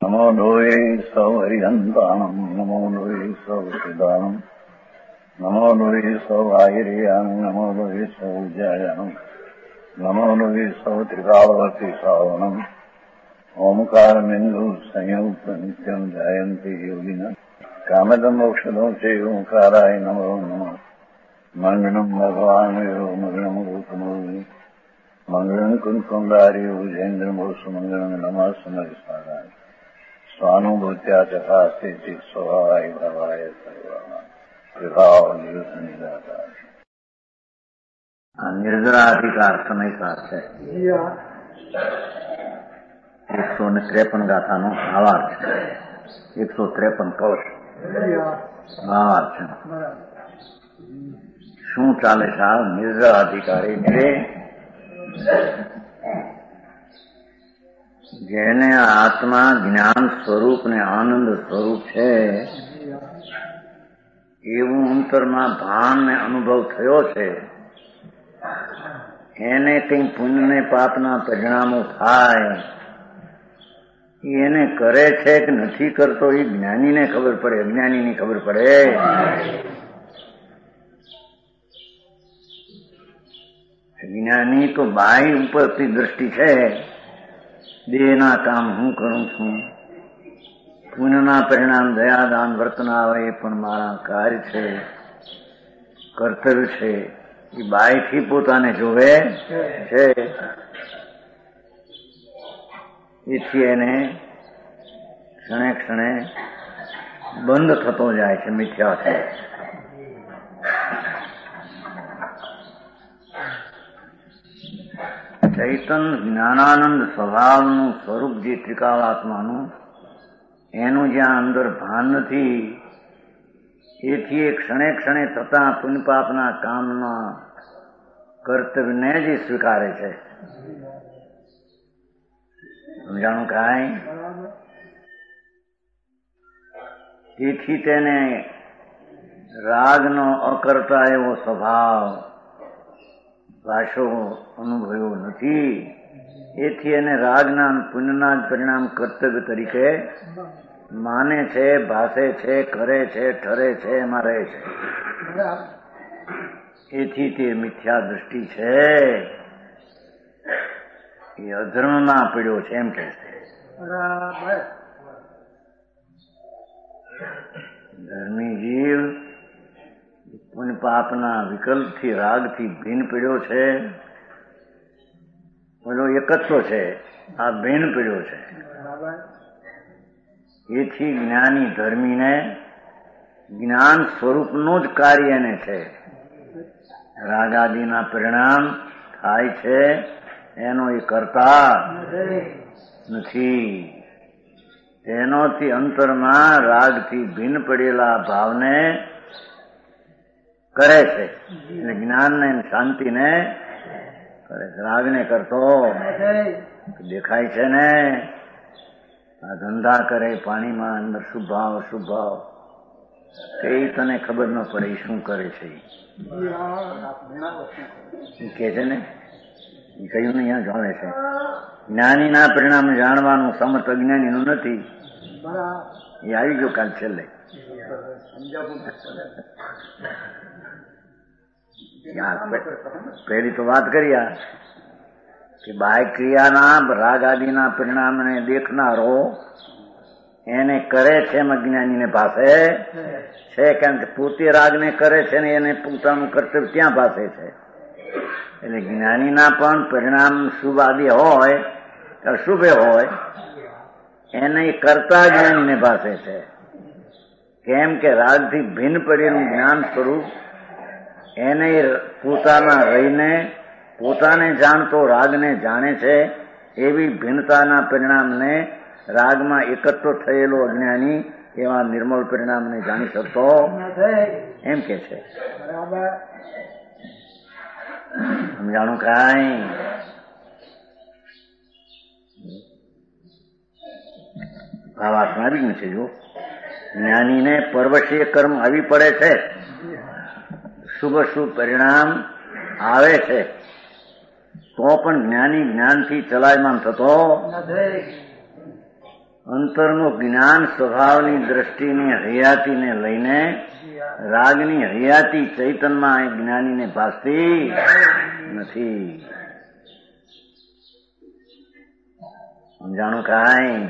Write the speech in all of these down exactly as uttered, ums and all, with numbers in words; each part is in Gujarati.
નમો લોહે સૌ હરિહંતાણમ નમો લોહે સૌ સિદાનમ નમો લોહે સૌ આયર્યાણમ નમો લોહે સૌ જયાણમ નમો લોહે સૌ ત્રિકાળવતી સાવણમ ઓમકાર બિંદુ સંયુક્ત નિત્યમ જયંતિ યોગિના કામદમ મોક્ષદો છે ઓંકારાય નમો નમઃ મંગળમ ભગવાન મંગળમ રૂપમો મંગળમ કુંકુંડાર્ય ઉજેન્દ્રમો સુમંગળમ નમઃ સમરિસ્મરાય સ્વાનુભૂત્યા ચકાસ્તે ચિત સ્વભાવાય ભવાય સર્વમાં વિભાવ નિવૃત્ત નિરાકાર. આ નિર્જરાધિકાર સમયસાર છે. એકસો ને ત્રેપન ગાથાનો ભાવાર્થ છે. એકસો ત્રેપન કવચ ભાવાર્થ છે. શું ચાલે છે આ નિર્જરાધિકારી એટલે જેને આત્મા જ્ઞાન સ્વરૂપ ને આનંદ સ્વરૂપ છે એવું અંતરમાં ભાન ને અનુભવ થયો છે. એને કઈ પુણ્ય ને પાપના પરિણામો થાય એને કરે છે કે નથી કરતો એ જ્ઞાનીને ખબર પડે, અજ્ઞાનીની ખબર પડે. જ્ઞાની તો બાહ્ય ઉપરથી દ્રષ્ટિ છે, દેહના કામ હું કરું છું, પુણ્યના પરિણામ દયાદાન વર્તના આવે એ પણ મારા કાર્ય છે, કર્તવ્ય છે. એ બાહ્યથી પોતાને જોવે છે. એથી એને ક્ષણે ક્ષણે બંધ થતો જાય છે મિથ્યા છે. ચૈતન જ્ઞાનાનંદ સ્વભાવનું સ્વરૂપ જે ત્રિકાળાત્માનું એનું જ્યાં અંદર ભાન નથી એથી એ ક્ષણે ક્ષણે થતા પુણ્યપાપના કામના કર્તવ્યને જ સ્વીકારે છે. સમજાણું કાંઈ? તેથી તેને રાગનો અકર્તા એવો સ્વભાવ પાછો અનુભવ્યો નથી. એથી એને રાગના પુણ્યના જ પરિણામ કર્તવ્ય તરીકે માને છે, ભાષે છે, કરે છે, ઠરે છે, એમાં રહે છે. એથી તે મિથ્યા દૃષ્ટિ છે એ અધર્મમાં પડ્યો છે એમ કે છે. ધર્મી જીવ પુણ્ય પાપના વિકલ્પથી રાગથી ભિન્ન પડ્યો છે. પેલો એક જ તો છે, આ ભિન્ન પડ્યો છે. એથી જ્ઞાની ધર્મીને જ્ઞાન સ્વરૂપનું જ કાર્ય એને છે. રાગાદિના પરિણામ થાય છે એનો એ કરતા નથી. તેનોથી અંતરમાં રાગથી ભિન્ન પડેલા ભાવને કરે છે. એટલે જ્ઞાનને શાંતિને કરે છે. રાગને કરતો દેખાય છે ને આ ધંધા કરે પાણીમાં અંદર શુભ ભાવ અશુભ ભાવ એ તને ખબર ન પડે એ શું કરે છે એ કે છે ને એ કયું ને અહીંયા જાણે છે. જ્ઞાનીના પરિણામ જાણવાનું સમર્થ અજ્ઞાનીનું નથી. એ આવી ગયો કાલ છેલ્લે. પહેલી તો વાત કર્યા કે બાહ્ય ક્રિયાના રાગ આદિના પરિણામને દેખનારો એને કરે છે એમ અજ્ઞાનીને ભાષે છે. કારણ કે પોતે રાગને કરે છે ને એને પોતાનું કર્તવ્ય ત્યાં ભાષે છે. એટલે જ્ઞાનીના પણ પરિણામ શુભ આદિ હોય અશુભ હોય એને કરતા જ્ઞાનીને ભાષે છે. કેમ કે રાગથી ભિન્ન પડેલું જ્ઞાન સ્વરૂપ એને પોતાના રહીને પોતાને જાણતો રાગને જાણે છે. એવી ભિન્નતાના પરિણામને રાગમાં એકત્ર થયેલો અજ્ઞાની એવા નિર્મળ પરિણામને જાણી શકતો એમ કે છે. સમજાણું કાંઈ? ભાવાર્થમાં આવી ગયું છે. જો જ્ઞાનીને પર્વતીય કર્મ આવી પડે છે, શુભ શુભ પરિણામ આવે છે, તો પણ જ્ઞાની જ્ઞાનથી ચલાયમાન થતો અંતરનું જ્ઞાન સ્વભાવની દ્રષ્ટિની હરિયાતીને લઈને રાગની હરિયાતી ચૈતનમાં એ જ્ઞાનીને ભાસતી નથી. સમજાણું કાંઈ?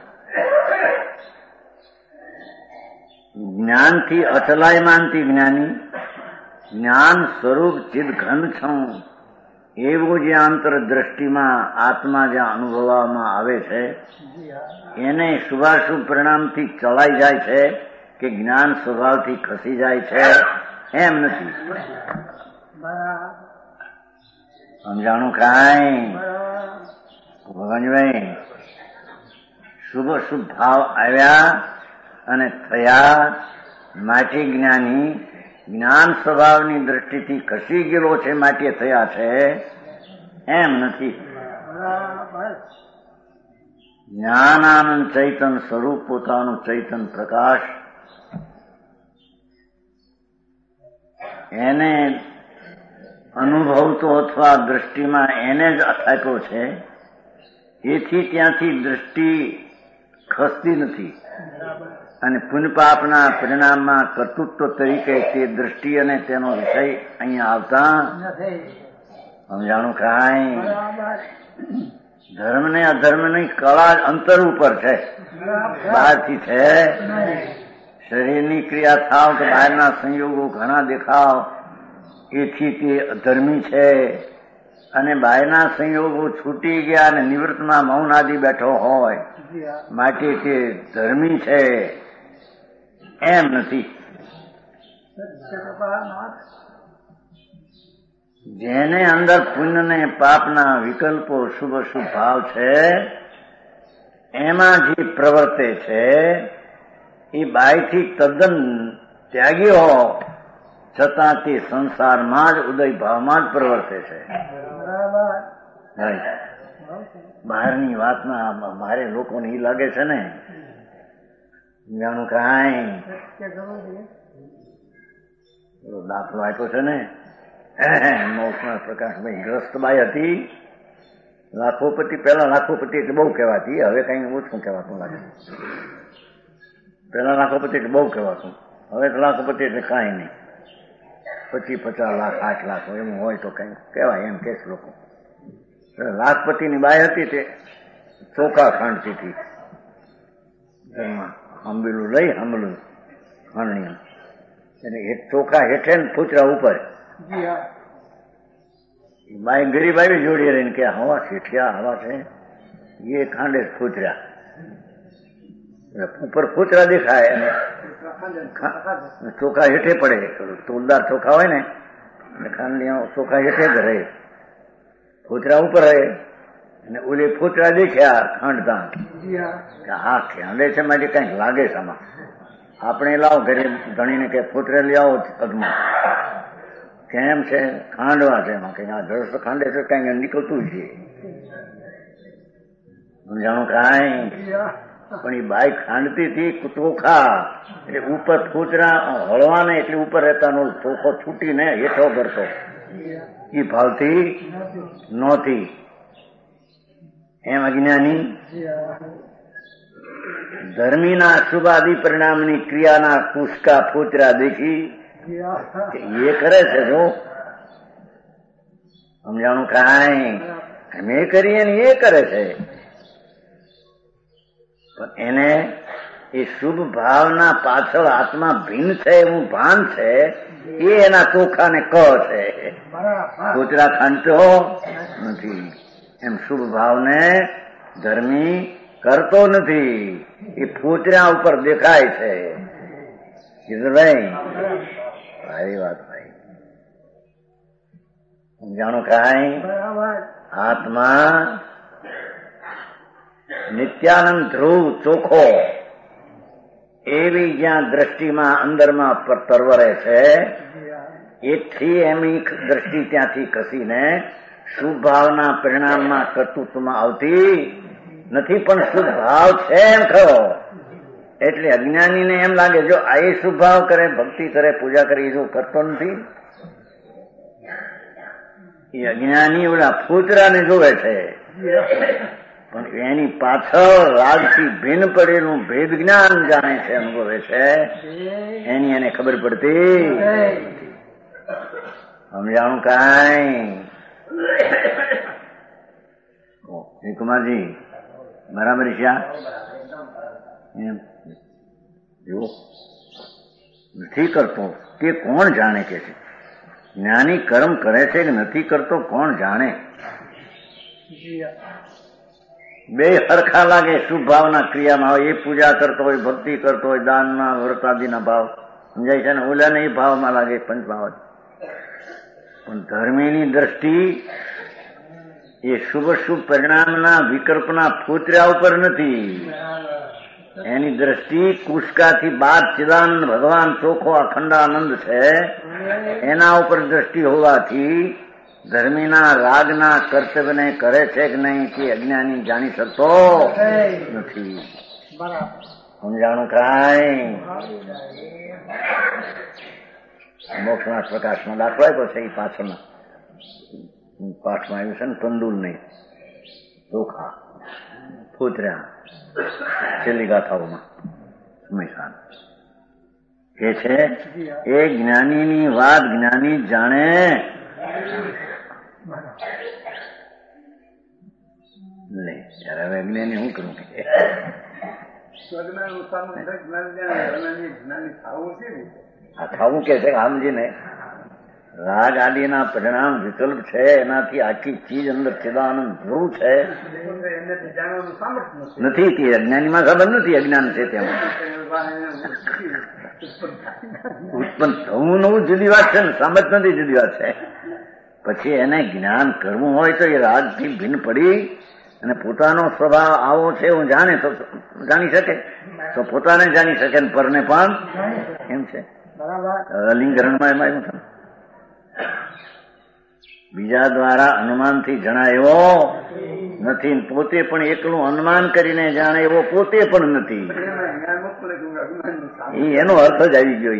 જ્ઞાનથી અચલાય માનતી જ્ઞાની જ્ઞાન સ્વરૂપ ચિદ ઘન છું એવું જે આંતર દ્રષ્ટિમાં આત્મા જ્યાં અનુભવવામાં આવે છે એને શુભાશુભ પરિણામથી ચલાઈ જાય છે કે જ્ઞાન સ્વભાવથી ખસી જાય છે એમ નથી. સમજાણું કાંઈ ભગવાનભાઈ? શુભ શુભ ભાવ આવ્યા અને થયા માટે જ્ઞાની જ્ઞાન સ્વભાવની દ્રષ્ટિથી ખસી ગયેલો છે માટે થયા છે એમ નથી. જ્ઞાનાનંદ ચૈતન સ્વરૂપ પોતાનું ચૈતન પ્રકાશ એને અનુભવતો અથવા દ્રષ્ટિમાં એને જ અથાપ્યો છે. એથી ત્યાંથી દ્રષ્ટિ ખસતી નથી અને પુણ્યપાપના પરિણામમાં કર્તૃત્વ તરીકે તે દ્રષ્ટિ અને તેનો વિષય અહીંયા આવતા સમજાણું કાંઈ? ધર્મ ને અધર્મની કળા અંતર ઉપર છે, બહારથી છે. શરીરની ક્રિયા થાવ તો બહારના સંયોગો ઘણા દેખાવ એથી તે અધર્મી છે અને બહારના સંયોગો છૂટી ગયા અને નિવૃત્તમાં મૌન આદિ બેઠો હોય માટે તે ધર્મી છે એમ નથી. જેને અંદર પુણ્ય ને પાપના વિકલ્પો શુભ શુભ ભાવ છે એમાં જે પ્રવર્તે છે એ બાયથી તદ્દન ત્યાગીઓ છતાં તે સંસારમાં જ ઉદય ભાવમાં જ પ્રવર્તે છે. બહારની વાતમાં મારે લોકોને એ લાગે છે ને જાણું કાંઈ દાખલો આપ્યો છે ને મોક્ષમાં પ્રકાશભાઈ ગ્રસ્તબાઈ હતી લાખોપતિ. પેલા લાખોપતિ એટલે બહુ કહેવાતી, હવે કઈ ઓછું કહેવાતું લાગે. પેલા લાખોપતિ એટલે બહુ કહેવાતું, હવે તો લાખોપતિ એટલે કાંઈ નહીં. પચીસ પચાસ લાખ આઠ લાખ એવું હોય તો કઈ કહેવાય એમ કે લોકો. લાખપતિની બાઈ હતી તે ચોખા ખાંડતી હતી. આંબેલું લઈ આંબલું ખાંડણી એટલે ચોખા હેઠે ને ફૂચરા ઉપર. બાઈ ગરીબ આવી જોડી રહીને કે હવા શેઠિયા હવા છે એ ખાંડે ફૂચરા ઉપર ફૂચરા દેખાય અને ચોખા હેઠે પડે. તોલદાર ચોખા હોય ને એટલે ખાંડણી ચોખા હેઠે જ રહે, ફૂચરા ઉપર રહે અને ઓલી ફૂચરા દેખ્યા ખાંડતા હા ખાંડે છે માટે કઈક લાગે છે આમાં. આપણે લાવો ઘરે ધણીને કે ફૂચરે લઈ આવો પગમાં, કેમ છે? ખાંડવા છે એમાં કઈ આ જળસ ખાંડે છે કઈ નીકળતું છે સમજાણું કાંઈ? પણ એ બાઈ ખાંડતી હતી ચોખા એટલે ઉપર ફૂચરા હળવાને એટલે ઉપર રહેતાનો ચોખ્ખો છૂટીને હેઠો કરતો એ ભાવથી નહોતી. એમ અજ્ઞાની ધર્મીના શુભાદિ પરિણામની ક્રિયાના કુસ્કા ફૂચરા દેખી એ કરે છે. જો સમજાણું કાંઈ? અમે કરીએ ને એ કરે છે પણ એને એ શુભ ભાવના પાછળ આત્મા ભિન્ન છે એવું ભાન છે એ એના ચોખા ને ક છે. ફૂચરા ખાંડતો નથી એમ શુભ ભાવને ધર્મી કરતો નથી, એ ફૂચરા ઉપર દેખાય છે. ભાઈ સારી વાત ભાઈ. સમજાણું કાંઈ? આત્મા નિત્યાનંદ ધ્રુવ ચોખ્ખો એવી જ્યાં દ્રષ્ટિમાં અંદરમાં તરવરે છે એથી એમની દ્રષ્ટિ ત્યાંથી ખસીને શુભ ભાવના પરિણામમાં કર્તૃત્વમાં આવતી નથી. પણ શુભ ભાવ છે એમ ખરો એટલે અજ્ઞાનીને એમ લાગે જો આ એ શુભ ભાવ કરે, ભક્તિ કરે, પૂજા કરે, એ જો કરતો નથી એ અજ્ઞાની ઓલા ફૂચરાને જોવે છે પણ એની પાછળ રાગથી ભિન્ન પડેલું ભેદ જ્ઞાન જાણે છે, અનુભવે છે, એની એને ખબર પડતી સમજાણું કાંઈ કુમારજી બરાબર છે એમ જો નથી કરતો તે કોણ જાણે કે છે? જ્ઞાની કર્મ કરે છે કે નથી કરતો કોણ જાણે? બે હરખા લાગે શુભ ભાવના ક્રિયામાં હોય, એ પૂજા કરતો હોય, ભક્તિ કરતો હોય, દાનના વ્રતાદિના ભાવ સમજાય છે ને, ઓલાને એ ભાવમાં લાગે પંચભાવ. પણ ધર્મીની દ્રષ્ટિ એ શુભ શુભ પરિણામના વિકલ્પના ફૂતર્યા ઉપર નથી. એની દ્રષ્ટિ કુશકાથી બાદ ચિદાનંદ ભગવાન ચોખ્ખો અખંડાનંદ છે, એના ઉપર દ્રષ્ટિ હોવાથી ધર્મીના રાગના કર્તવ્યને કરે છે કે નહીં તે અજ્ઞાની જાણી શકતો નથી. સમજાણું કાંઈ? મોક્ષના પ્રકાશમાં દાખલો આપ્યો છે, એ પાછળના પાઠમાં આવ્યું છે ને, તંદુલ નહીં ચોખા ફૂતર્યા છેલ્લી ગાથાઓમાં સમયસાન કે છે એ જ્ઞાનીની વાત જ્ઞાની જાણે. લે ત્યારે હવે જ્ઞાની શું કરું? આ ખાવું કે છે આમજીને રાગ આદિના પરિણામ વિકલ્પ છે, એનાથી આખી ચીજ અંદર ચિદાનંદ ધ્રુવ છે નથી. તે અજ્ઞાનીમાં ખબર નથી અજ્ઞાન છે તેમાં ઉત્પન્ન થવું નવું જુદી વાત છે ને, સમજ નથી જુદી વાત છે. પછી એને જ્ઞાન કરવું હોય તો એ રાગથી ભિન્ન પડી અને પોતાનો સ્વભાવ આવો છે એવું જાણે તો જાણી શકે, તો પોતાને જાણી શકે ને પરને પણ એમ છે. અલિંગરણમાં એમાં એવું થાય, બીજા દ્વારા અનુમાનથી જણાયો નથી, પોતે પણ એકલું અનુમાન કરીને જાણે એવો પોતે પણ નથી. એનો અર્થ જ આવી ગયો.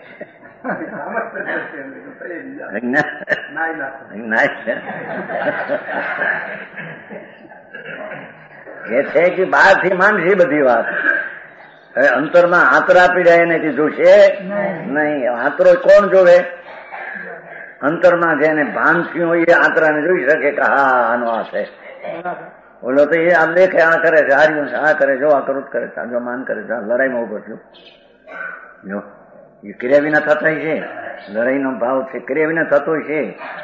એ છે કે બહારથી માનશે બધી વાત, હવે અંતરમાં આંતરા આપી જાય એને જોશે નહીં. આંતરો કોણ જોવે? અંતરમાં જેને ભાન થયું હોય એ આંતરાને જોઈ શકે કે હા આનો આ છે. ઓલો તો એ આ દેખે આ કરે છે, હાર્યું છે, આ કરે, જો આ કરું કરે છે, જો માન કરે છે, લડાઈમાં ઉભો થયો જો એ ક્રિયા વિના થતા છે. લડાઈનો ભાવ છે, ક્રિયા વિના થતો છે.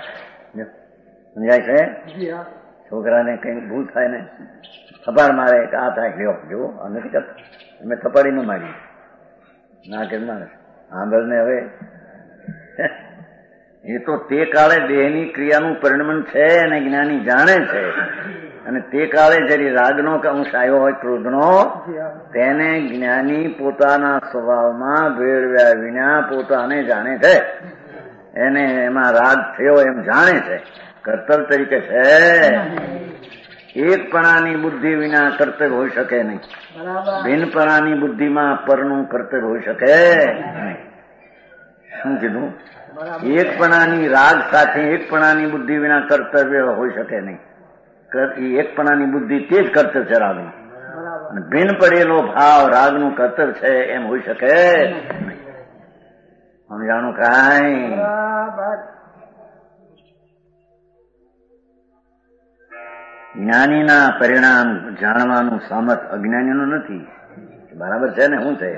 સમજાય છે? છોકરાને કઈ ભૂલ થાય ને થપાડ મારે કે આ થાય, લ્યો જો આ નથી કરતા, અમે થપાડી ન મારી ના કે મારે આંબળને હવે એ તો તે કાળે દેહની ક્રિયાનું પરિણમન છે અને જ્ઞાની જાણે છે. અને તે કાળે જયારે રાગનો કે અંશ આવ્યો હોય ક્રોધનો, તેને જ્ઞાની પોતાના સ્વભાવમાં ભેળવ્યા વિના પોતાને જાણે છે. એને એમાં રાગ થયો એમ જાણે છે, કર્તવ્ય તરીકે છે. એકપણાની બુદ્ધિ વિના કર્તવ્ય હોઈ શકે નહીં. ભિન્નપણાની બુદ્ધિમાં પરનું કર્તવ્ય હોઈ શકે નહીં. શું કીધું? એકપણાની રાગ સાથે એકપણાની બુદ્ધિ વિના કર્તવ્ય હોઈ શકે નહીં. એકપણાની બુદ્ધિ તે જ કર્તવ્ય છે રાગનું, અને ભિન્ન પડેલો ભાવ રાગનું કર્તવ્ય છે એમ હોઈ શકે નહીં. સમજાણું કાંઈ? જ્ઞાનીના પરિણામ જાણવાનું સામર્થ અજ્ઞાનીનું નથી. બરાબર છે ને? શું છે?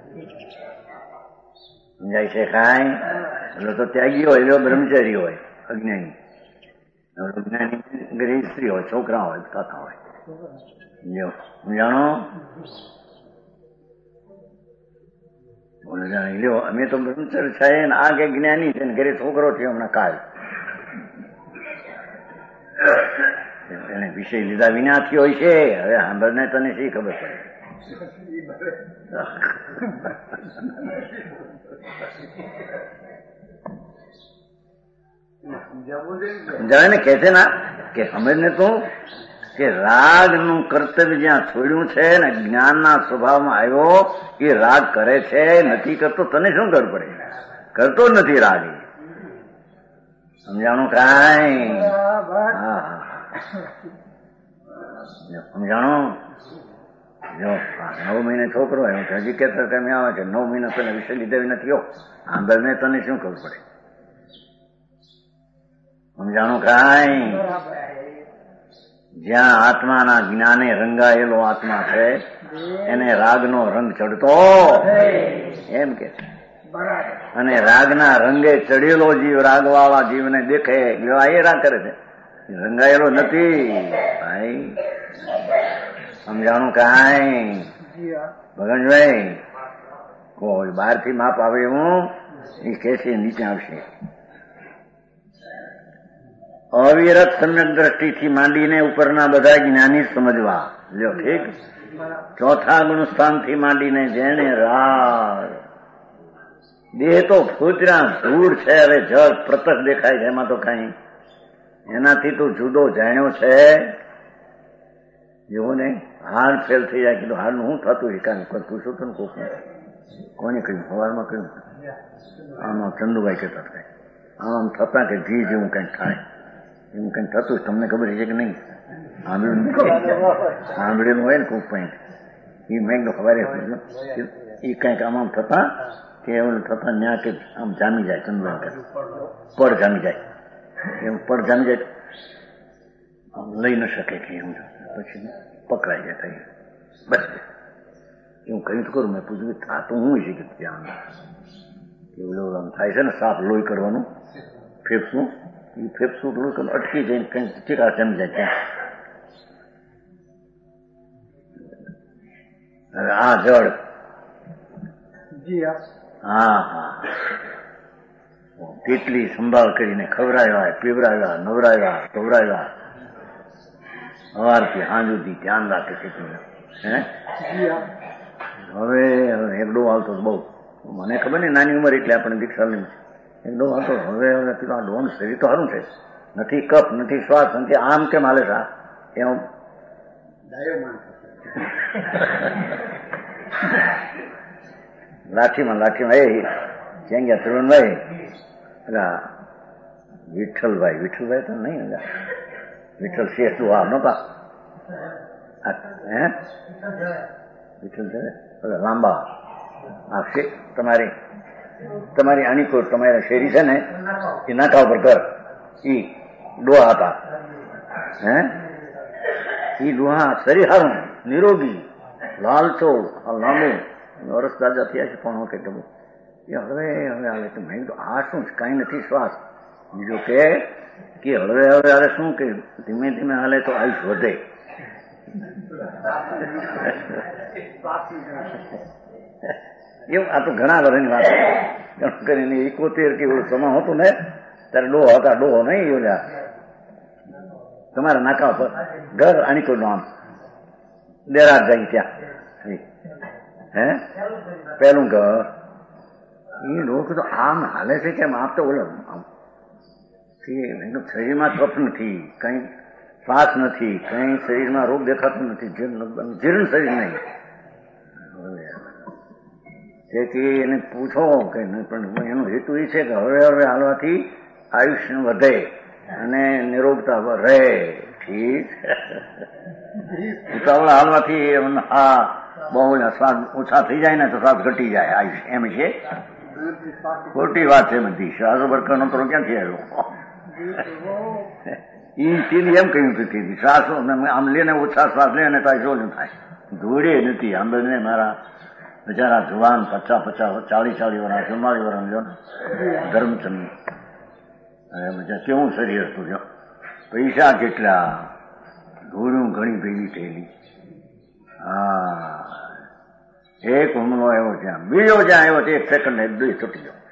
સમજાય છે કાંઈ? એટલે તો ત્યાગી હોય, એવો બ્રહ્મચારી હોય અજ્ઞાની. અજ્ઞાની ગરીબ સ્ત્રી હોય, છોકરા હોય, કાકા હોય. જો જાણો જાણી લ્યો, અમે તો બ્રહ્મચર્ય છે ને આ કે જ્ઞાની છે ને ઘરે છોકરો થયો હમણાં કાલ, એને વિષય લીધા વિનાથી હોય છે. હવે સાંભળને તને શી ખબર પડે? જાણે ને કે છે ના કે સમજને તું કે રાગનું કર્તવ્ય જ્યાં છોડ્યું છે ને જ્ઞાનના સ્વભાવમાં આવ્યો, એ રાગ કરે છે નથી કરતો, તને શું ખબર પડે? કરતો જ નથી રાગ. સમજાણું કાંઈ? હા સમજાણો? જો નવ મહિને છોકરો આવ્યો હજી કેતર કેમ આવે છે નવ મહિના પેલા વિષય લીધેવી નથી. આંદર ને તને શું ખબર પડે? સમજાણું? કાંઈ જ્યાં આત્માના જ્ઞાને રંગાયેલો આત્મા છે એને રાગનો રંગ ચડતો એમ કે છે. અને રાગના રંગે ચડેલો જીવ રાગવાળા જીવને દેખે એ રાગ કરે છે, રંગાયેલો નથી ભાઈ. સમજાણું? કાંઈ ભગનભાઈ કોઈ બહાર થી માપ આવે હું એ કેસે નીચે આવશે. અવિરત સમ્યક દ્રષ્ટિથી માંડીને ઉપરના બધા જ્ઞાની સમજવા લ્યો. ઠીક. ચોથા ગુણસ્થાનથી માંડીને જેને રાગ દેહ તો ફૂતરા ધૂળ છે, હવે જળ પ્રત્યક્ષ દેખાય છે, એમાં તો કઈ એનાથી તો જુદો જાણ્યો છે જેવો ને હાડ ફેલ થઈ જાય. કીધું હાડનું શું થતું એ કાંઈ પૂછું હતું ને કોક કોને કહ્યું સવારમાં કહ્યું આમાં ચંદુભાઈ કહેતા થાય આમ આમ થતા કે ઘી જેવું કંઈક થાય એવું કંઈક થતું તમને ખબર છે કે નહીં? સાંભળેલું હોય ને કોક કંઈક એ મેં ખબર એ કંઈક આમ આમ થતા કે એવું થતા ન્યા કે આમ જામી જાય ચંદુભાઈ પડ જામી જાય એમ પડ જામી જાય લઈ ન શકે કે એવું પછી પકડાઈ જાય થઈ બસ એવું કહ્યું કરું. મેં પૂછ્યું થતું હું છે કે ત્યાં એવું આમ થાય છે ને સાફ લોહી કરવાનું ફેફસું એ ફેફસું લોહી કરવાનું અટકી જાય કંઈક ચીકા જમી જાય ત્યાં. હવે આ જળ હા હા કેટલી સંભાળ કરીને ખવડાવ્યા પીવડાવ્યા નવરાવ્યા ધોવરાવ્યા સવારથી સાંજ સુધી ધ્યાન રાખે કેટલું હે. હવે એકડો આવતો બહુ મને ખબર ને નાની ઉંમર એટલે આપણે દીક્ષા લઈ એકડો આવતો. હવે હવે આ ડોન શરીર તો સારું છે, નથી કફ નથી શ્વાસ નથી આમ કેમ હાલે સા એમ લાઠીમાં લાઠીમાં એ ક્યાં ગયા તરુણભાઈ પેલા વિઠ્ઠલભાઈ વિઠ્ઠલભાઈ તો નહીં વિઠ્ઠલ શેઠ તું આ નતા હે વિઠ્ઠલ છે લાંબા આ શેઠ તમારી તમારી અણીકોટ તમારી શેરી છે ને એ નાકા ઉપર કર ઈ ડોહા હતા હે ઈ ડોહા શરીર હારું નિરોગી લાલચો લાંબુ વરસ દાદા થયા છે પણ કે હવે હવે આવે તો મેં કીધું આ શું કઈ નથી શ્વાસ બીજો કે હળવે હવે હાલે શું કે ધીમે ધીમે હાલે તો આયુષ વધે. એવું આ તો ઘણા વર્ષની વાત ઘણું કરીને એકોતેર કે એવું સમા હતું ને ત્યારે ડોહો હતા ડોહો નહીં ઓલ્યા તમારા નાકા ઉપર ઘર આણીકોટ નું આમ ડેરા જાય ત્યાં હે પેલું ઘર એ લોકો તો આમ હાલે છે કેમ આપ તો બોલો આમ શરીરમાં કફ નથી કઈ શ્વાસ નથી કઈ શરીરમાં રોગ દેખાતું નથી જીર્ણ શરીર નહીં. તેથી એને પૂછો કે પણ એનો હેતુ એ છે કે હવે હવે હાલવાથી આયુષ્ય વધે અને નિરોગતા રહે. ઠીક ઉતાવળા હાલવાથી હા બહુ શ્વાસ ઓછા થઈ જાય ને તો શ્વાસ ઘટી જાય આયુષ્ય એમ છે. ખોટી વાત છે બધી. શ્વાસ બરકર નો તો ક્યાંથી આવ્યો ઈ તીલી એમ કહ્યું કે શ્વાસ આમ લે ને ઓછા શ્વાસ લે ને તો શું થાય ધોડે નથી. આંબેડને મારા બિચારા જુવાન પચાસ પચાસ ચાલીસ ચાલીસ વર્ષ ચુમ્માલીસ વર્ષ જો ધર્મચંદ કેવું શરીર હતું જો પૈસા કેટલા ધોળું ઘણી ભેગી થયેલી. હા એક હુમલો આવ્યો ત્યાં બીજો જ્યાં આવ્યો એક સેકન્ડ એક દુઈ છૂટી ગયો.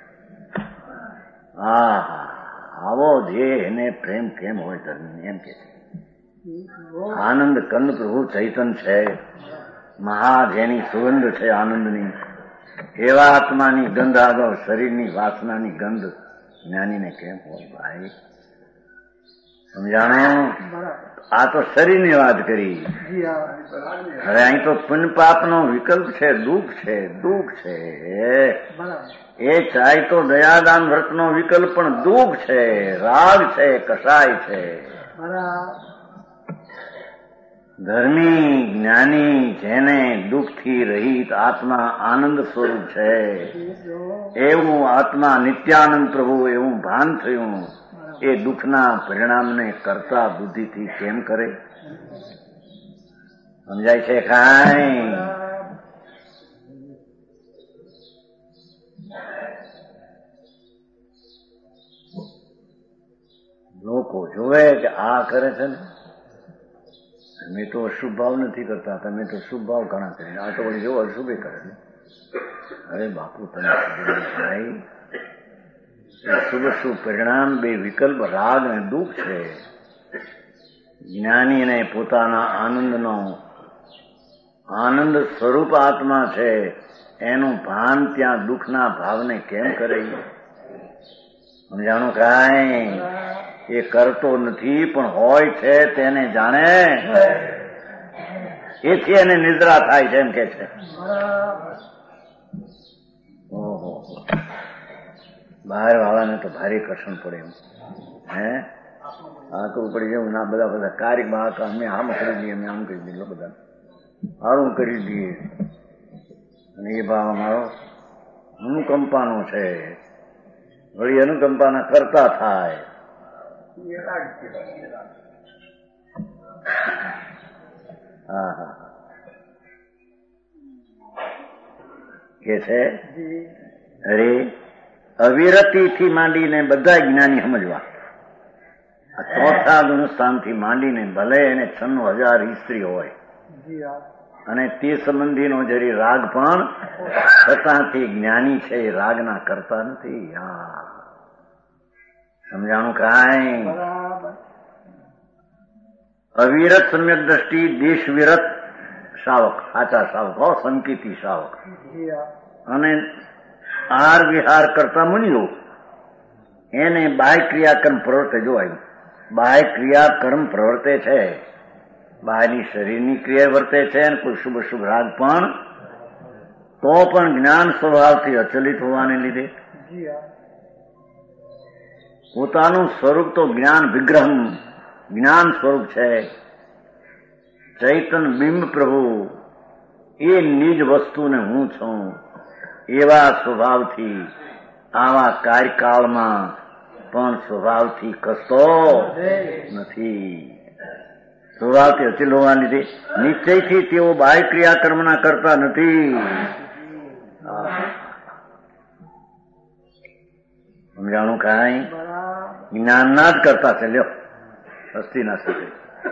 હા હા આવો દેહ એને પ્રેમ કેમ હોય ધર્મ એમ કે છે. આનંદ કંદ પ્રભુ ચૈતન છે મહા જેની સુગંધ છે આનંદની એવા આત્માની ગંધ આગળ શરીરની વાસનાની ગંધ જ્ઞાનીને કેમ હોય ભાઈ? સમજાણો? આ તો શરીરની વાત કરી. હવે અહીં તો પુણ્ય પાપનો વિકલ્પ છે, દુઃખ છે દુઃખ છે એ ચાહે તો દયાદાન વ્રતનો વિકલ્પ પણ દુઃખ છે, રાગ છે, કસાય છે. ધર્મી જ્ઞાની જેને દુઃખથી રહિત આત્મા આનંદ સ્વરૂપ છે એવું આત્મા નિત્યાનંદ પ્રભુ એવું ભાન થયું, એ દુઃખના પરિણામને કરતા બુદ્ધિથી કેમ કરે? સમજાય છે કાંઈ? લોકો જોવે કે આ કરે છે ને, અમે તો અશુભ ભાવ નથી કરતા, તમે તો શુભ ભાવ ઘણા કરીને, આ તો વળી જો અશુભે કરે ને. અરે બાપુ તમે ભાઈ, શુભ શુભ પરિણામ બે વિકલ્પ રાગ અને દુઃખ છે. જ્ઞાનીને પોતાના આનંદનો આનંદ સ્વરૂપ આત્મા છે, એનું ભાન ત્યાં દુઃખના ભાવને કેમ કરે? સમજાણું કાંઈ? એ કરતો નથી પણ હોય છે તેને જાણે, એથી એને નિદ્રા થાય છે એમ કે છે. ઓહો, બહાર વાળાને તો ભારે કઠણ પડે એમ. હે આ કરવું પડી જાય ના, બધા બધા કાર્યમાં અમે આમ કરી દઈએ, અમે આમ કરી દઈએ, બધા સારું કરી દઈએ. અને એ ભાવ અમારો અનુકંપાનો છે, વળી અનુકંપાના કરતા થાય. હા હા કે છે અરે અવિરતિથી માંડીને બધા જ્ઞાની સમજવા, આ ચોથા ગુણસ્થાનથી માંડીને ભલે એને છન્નું હજાર સ્ત્રી હોય અને તે સંબંધીનો જરી રાગ પણ છતાંથી જ્ઞાની છે, એ રાગના કરતા નથી. હા સમજાણું કાંઈ? અવિરત સમ્યક દ્રષ્ટિ દેશ વિરત શાવક, સાચા શાવક હો, સંકિતી શાવક. અને આર વિહાર કરતા મુનિઓ એને બાહ્ય ક્રિયાકર્મ પ્રવર્તે. જો આવ્યું બાહ્ય ક્રિયાકર્મ પ્રવર્તે છે, બહારની શરીરની ક્રિયા વર્તે છે, અને કોઈ શુભ શુભ રાગ પણ, તો પણ જ્ઞાન સ્વભાવથી અચલિત હોવાને લીધે પોતાનું સ્વરૂપ તો જ્ઞાન વિગ્રહ જ્ઞાન સ્વરૂપ છે. ચૈતન બિંબ પ્રભુ એ નિજ વસ્તુને હું છું એવા સ્વભાવથી આવા કાર્યકાળમાં પણ સ્વભાવથી કશતો નથી. સ્વભાવથી અચિલ હોવાને લીધે નિશ્ચયથી તેઓ બાહ્ય ક્રિયાકર્મના કરતા નથી. સમજાણું કાંઈ? જ્ઞાનના જ કરતા છે. લ્યો હસ્તીના સાથે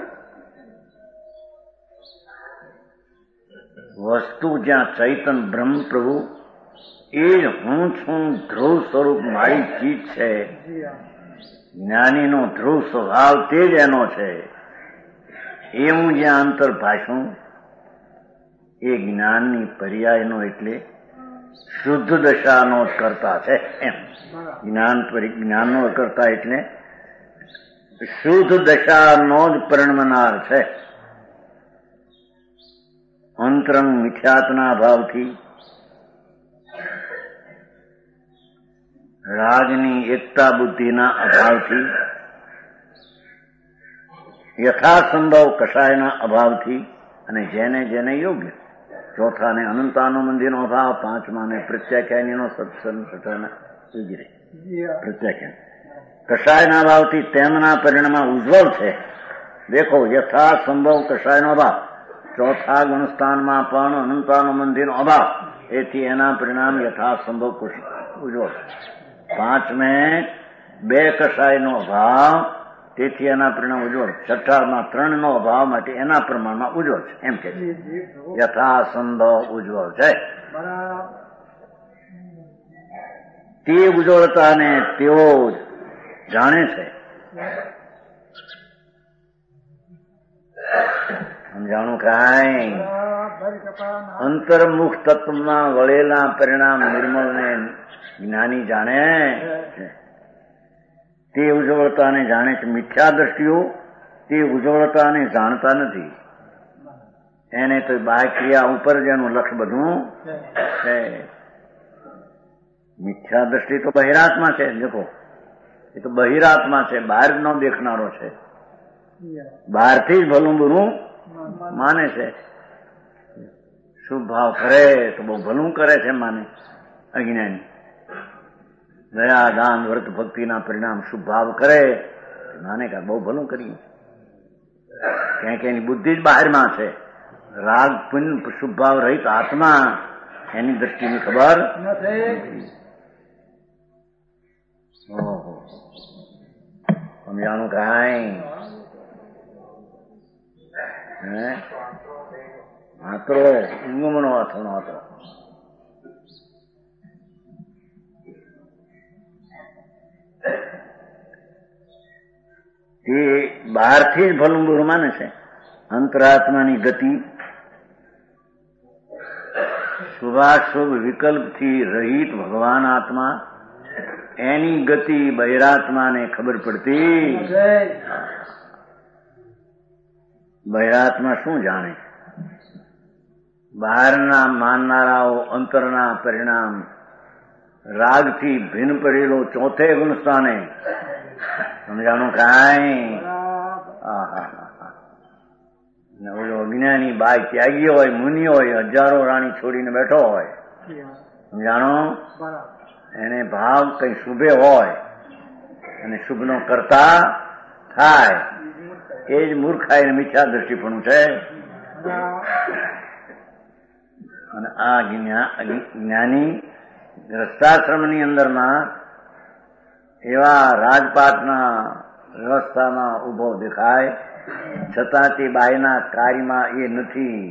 વસ્તુ જ્યાં ચૈતન બ્રહ્મ પ્રભુ એ જ હું છું ધ્રુવ સ્વરૂપ મારી ચીજ છે. જ્ઞાનીનો ધ્રુવ સ્વભાવ તે જ એનો છે. એ હું જ્યાં અંતર ભાષું એ જ્ઞાનની પર્યાયનો એટલે શુદ્ધ દશાનો જ કરતા છે. એમ જ્ઞાન જ્ઞાનનો કરતા એટલે શુદ્ધ દશાનો જ પરિણમનાર છે. અંતરંગ મિથ્યાત્વના અભાવથી, રાગની એકતા બુદ્ધિના અભાવથી, યથાસંભવ કષાયના અભાવથી, અને જેને જેને યોગ્ય ચોથાને અનંતાનો મંદિરનો અભાવ, પાંચમાને પ્રત્યાખ્યાનીનો સત્સંગ છઠ્ઠાના વગેરે પ્રત્યાખ્યાન કષાયના અભાવથી તેમના પરિણામમાં ઉજ્જવળ છે. દેખો યથાસંભવ કષાયનો અભાવ, ચોથા ગુણસ્થાનમાં પણ અનંતાનો મંદિરનો અભાવ, એથી એના પરિણામ યથાસંભવ ઉજ્જવળ. પાંચમે બે કષાયનો અભાવ, તેથી એના પરિણામ ઉજ્જવળ. છઠ્ઠામાં ત્રણનો અભાવ માટે એના પ્રમાણમાં ઉજ્જવળ છે. એમ કે યથાસંભવ ઉજ્જવળ છે. તે ઉજ્જવળતાને તેઓ જાણે છે. સમજાણું કાંઈ? અંતર્મુખ તત્વમાં વળેલા પરિણામ નિર્મળને જ્ઞાની જાણે છે. તે ઉજ્જવળતાને જાણે છે. મિથ્યા દ્રષ્ટિઓ તે ઉજ્જવળતાને જાણતા નથી. એને તો બાહ્ય ક્રિયા ઉપર જ એનું લક્ષ્ય બધું છે. મિથ્યા દ્રષ્ટિ તો બહિરાત્મા છે. દેખો એ તો બહિરાત્મા છે, બહાર નો દેખનારો છે. બહારથી જ ભલું બુરું માને છે. શુભ ભાવ કરે તો બહુ ભલું કરે છે માને. અજ્ઞાની દયા દાન વ્રત ભક્તિના પરિણામ શુભ ભાવ કરે માને કે બહુ ભલું કરીએ. ક્યાંક એની બુદ્ધિ જ બહારમાં છે. રાગ પુણ્ય શુભ ભાવ રહિત આત્મા એની દ્રષ્ટિની ખબર નથી. ઓહો સમજાણું કાંઈ હે આતરો ઊંઘમણો અથણો હતો. તે બહારથી જ ભલું બુરું માને છે. અંતરાત્માની ગતિ શુભાશુભ વિકલ્પથી રહિત ભગવાન આત્મા એની ગતિ બહિરાત્માને ખબર પડતી. બહિરાત્મા શું જાણે? બહારના માનનારાઓ અંતરના પરિણામ રાગથી ભિન્ન પડેલો ચોથે ગુણસ્થાને સમજાણું કાંઈ. ઓલો અજ્ઞાની બાઈ ત્યાગી હોય, મુનિ હોય, હજારો રાણી છોડીને બેઠો હોય, સમજાણો એને ભાવ કઈ શુભે હોય અને શુભનો કરતા થાય એ જ મૂર્ખાઈ ને મિથ્યા દ્રષ્ટિપણું છે. અને આ જ્ઞાની ગ્રસ્તાશ્રમની અંદરના એવા રાજપાટના વ્યવસ્થામાં ઉભો દેખાય છતાં તે બાઈના કાર્યમાં એ નથી.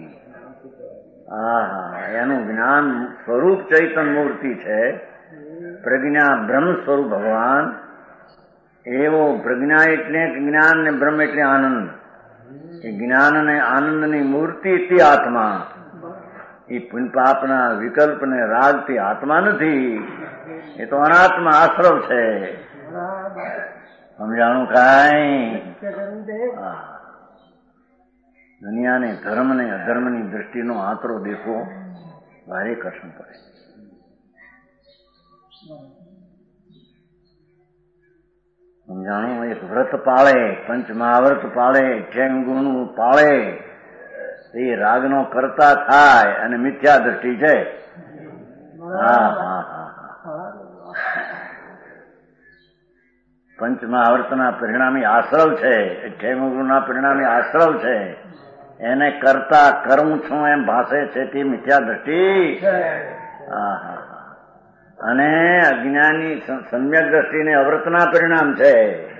આહા એનું જ્ઞાન સ્વરૂપ ચૈતન મૂર્તિ છે. પ્રજ્ઞા બ્રહ્મ સ્વરૂપ ભગવાન. એવો પ્રજ્ઞા એટલે જ્ઞાન ને બ્રહ્મ એટલે આનંદ. એ જ્ઞાન અને આનંદની મૂર્તિ તે આત્મા. એ પુણ્ય પાપના વિકલ્પ ને રાગ તે આત્મા નથી. એ તો અનાત્મા આશ્રવ છે. સમજાણું કાંઈ. દુનિયાને ધર્મ ને અધર્મની દ્રષ્ટિનો આતરો દેખવો ભારે કઠણ પડે. સમજાણું. એક વ્રત પાળે, પંચ મહાવ્રત પાળે, ક્ષેમ ગુણનું પાળે એ રાગનો કરતા થાય અને મિથ્યા દ્રષ્ટિ છે. હા હા હા પંચ મહાવ્રતના પરિણામી આશ્રવ છે. ક્ષેમ ગુણના પરિણામી આશ્રવ છે. એને કરતા કરું છું એમ ભાષે છે તે મિથ્યા દ્રષ્ટિ. હા હા અને અજ્ઞાની સમ્યક દ્રષ્ટિને અવ્રતના પરિણામ છે.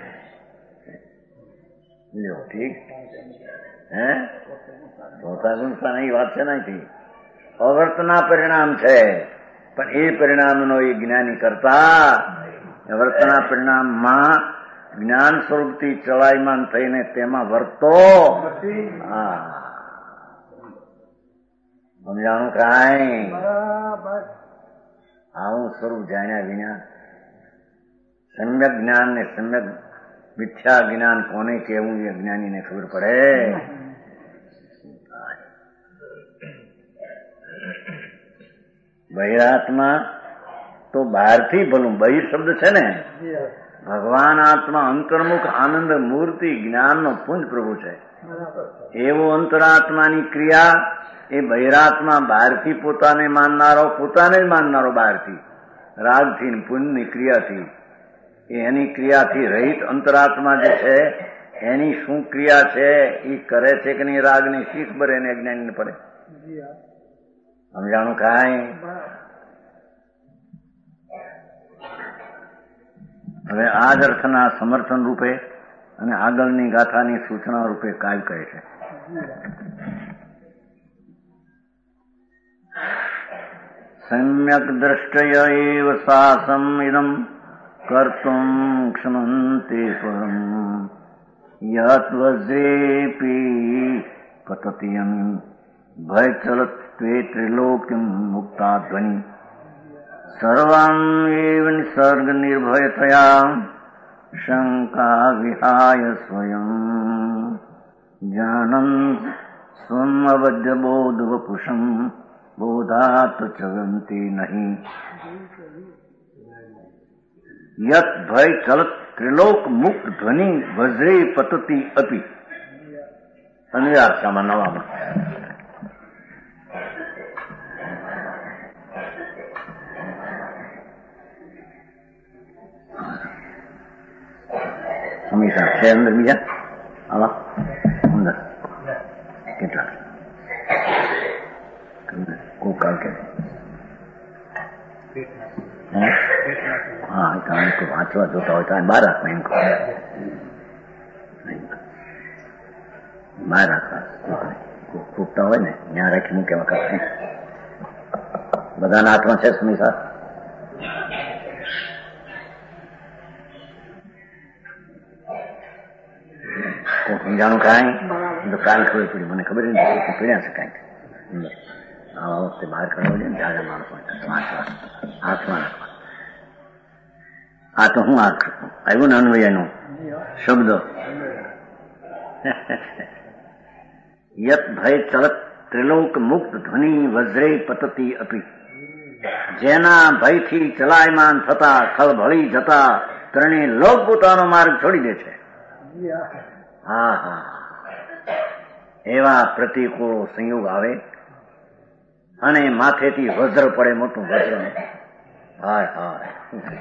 ઠીક હે ચોથા ગુણસ્થાન એ વાત છે નથી. અવ્રતના પરિણામ છે પણ એ પરિણામનો એ જ્ઞાની કરતા અવ્રતના પરિણામમાં જ્ઞાન સ્વરૂપથી ચલાયમાન થઈને તેમાં વર્તો. હા સમજાણું કાંઈ. આવું સ્વરૂપ જાણ્યા વિના સમ્યક જ્ઞાન ને સમ્યક મિથ્યા જ્ઞાન કોને કહેવું એ જ્ઞાનીને ખબર પડે. બહિરાત્મા તો બહારથી ભલું. બહિર શબ્દ છે ને ભગવાન આત્મા અંતર્મુખ આનંદ મૂર્તિ જ્ઞાનનો પુંજ પ્રભુ છે. એવો અંતરાત્માની ક્રિયા એ બહિરાત્મા બહારથી પોતાને માનનારો પોતાને જ માનનારો બહારથી રાગથી પુણ્યની ક્રિયાથી એની ક્રિયાથી રહિત અંતરાત્મા જે છે એની શું ક્રિયા છે એ કરે છે કે નહીં રાગની શીખ બર એને અજ્ઞાનીને પડે. સમજાણું કાંઈ. હવે આ જ અર્થના સમર્થન રૂપે અને આગળની ગાથાની સૂચના રૂપે કાવ્ય કહે છે. સમ્યક દ્રષ્ટય એવ સાસમ ઇદમ કર્તુમ ક્ષમંતે પરમ યત વજ્રેપી પતતિયમ ભયચલત્વે ત્રિલોક્યમ મુક્તા ધ્વનિ સર્વં એવ નિસર્ગ નિર્ભયતયા શંકા વિહાય સ્વયં જ્ઞાનં સ્વમ અવદ્ય બોધ વપુષમ બોધાત ચગંતી નહીં યત ભય ચલત ત્રિલોક મુક્ત ધ્વનિ વજ્રે પતતી અપી. અન્વ્યાર્થામાં નવામાં હંમેશા છે અંદર બીજા આવા અંદર કેટલા કોઈ કાલ કે હા તમે કોઈ વાંચવા જોતા હોય તો બહાર રાખવા એમ કહો બહાર રાખવા ફૂટતા હોય ને ત્યાં રાખી મૂકે વખત બધાના હાથમાં છે હંમેશા સમજાણું કાંઈ તો કાલ ખબર પડી મને ખબર નથી પીડ્યા છે કાંઈક આવા વખતે બહાર કાઢવો જોઈએ ને જાજા માણસો હાથમાં રાખવા આ તો હું આ આવ્યું ને અન્વયનો શબ્દ યત ભય ચલત ત્રિલોક મુક્ત ધ્વનિ વજ્રે પતતી અપી જેના ભયથી ચલાયમાન થતા ખળભળી જતા ત્રણે લોક પોતાનો માર્ગ છોડી દે છે. હા હા એવા પ્રતિકૂળ સંયોગ આવે અને માથેથી વજ્ર પડે મોટું વજ્ર હાય હાય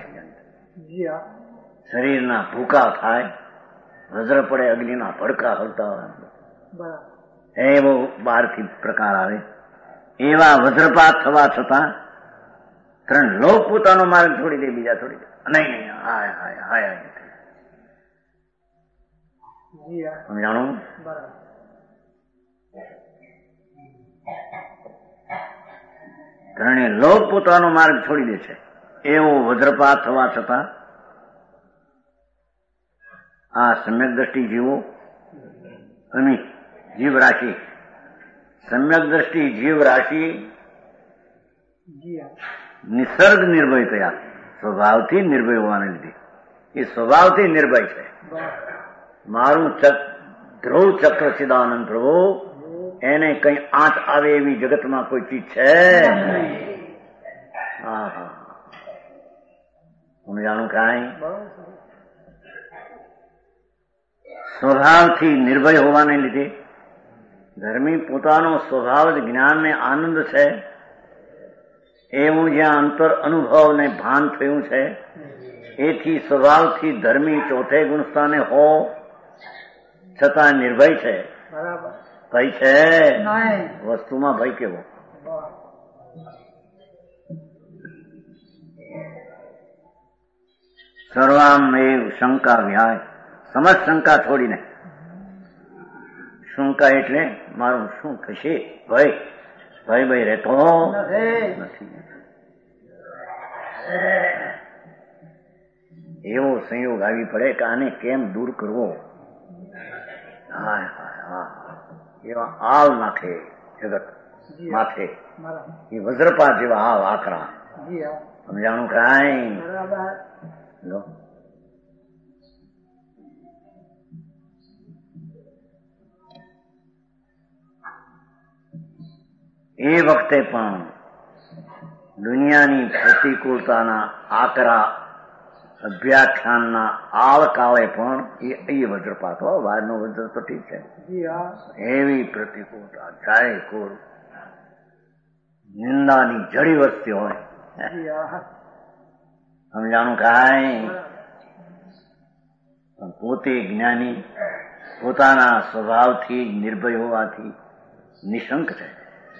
શરીરના ભૂકા થાય વજ્ર પડે અગ્નિના ભડકા હલતા એવો બહારથી પ્રકાર આવે એવા વજ્રપાત થવા છતાં ત્રણ લોક પોતાનો માર્ગ છોડી દે બીજા છોડી દે નહીં નહીં હાય હાય હાય સમજાણું ત્રણે લોક પોતાનો માર્ગ છોડી દે છે એવો વજ્રપાત થવા છતાં આ સમ્યક દ્રષ્ટિ જીવો અને જીવ રાશિ સમ્યક દ્રષ્ટિ જીવ રાશિ નિસર્ગ નિર્ભય થયા સ્વભાવથી નિર્ભય હોવાને લીધે એ સ્વભાવથી નિર્ભય છે. મારું ધ્રુવ ચક્ર ચિદાનંદ પ્રભુ એને કઈ આંચ આવે એવી જગતમાં કોઈ ચીજ છે. હા હા હું જાણું કાંઈ સ્વભાવથી નિર્ભય હોવાને લીધે ધર્મી પોતાનો સ્વભાવ જ જ્ઞાનને આનંદ છે એવું જ્યાં અંતર અનુભવ ને ભાન થયું છે એથી સ્વભાવથી ધર્મી ચોથે ગુણસ્થાને હો છતાં નિર્ભય છે. ભય છે વસ્તુમાં ભય કેવો સર્વામ એવ શંકા વ્યાય સમજ શંકા છોડીને શંકા એટલે મારું શું થશે ભય ભય ભય રહેતો નથી એવો સંયોગ આવી પડે કે આને કેમ દૂર કરવો. હાય હાય હા એવા આવ નાખે જગત માથે એ વજ્રપાત જેવા આવ આકરા સમજાણું કાંઈ એ વખતે પણ દુનિયાની પ્રતિકૂળતાના આકરા અભ્યાખ્યાનના આળકાળે પણ એ વજ્રપાત હો બહારનો વજ્ર તો ઠીક છે એવી પ્રતિકૂળતા જાય કુળ નિંદાની જડી વસ્તી હોય સમજાણું કાંઈ પોતે જ્ઞાની પોતાના સ્વભાવથી નિર્ભય હોવાથી નિશંક છે.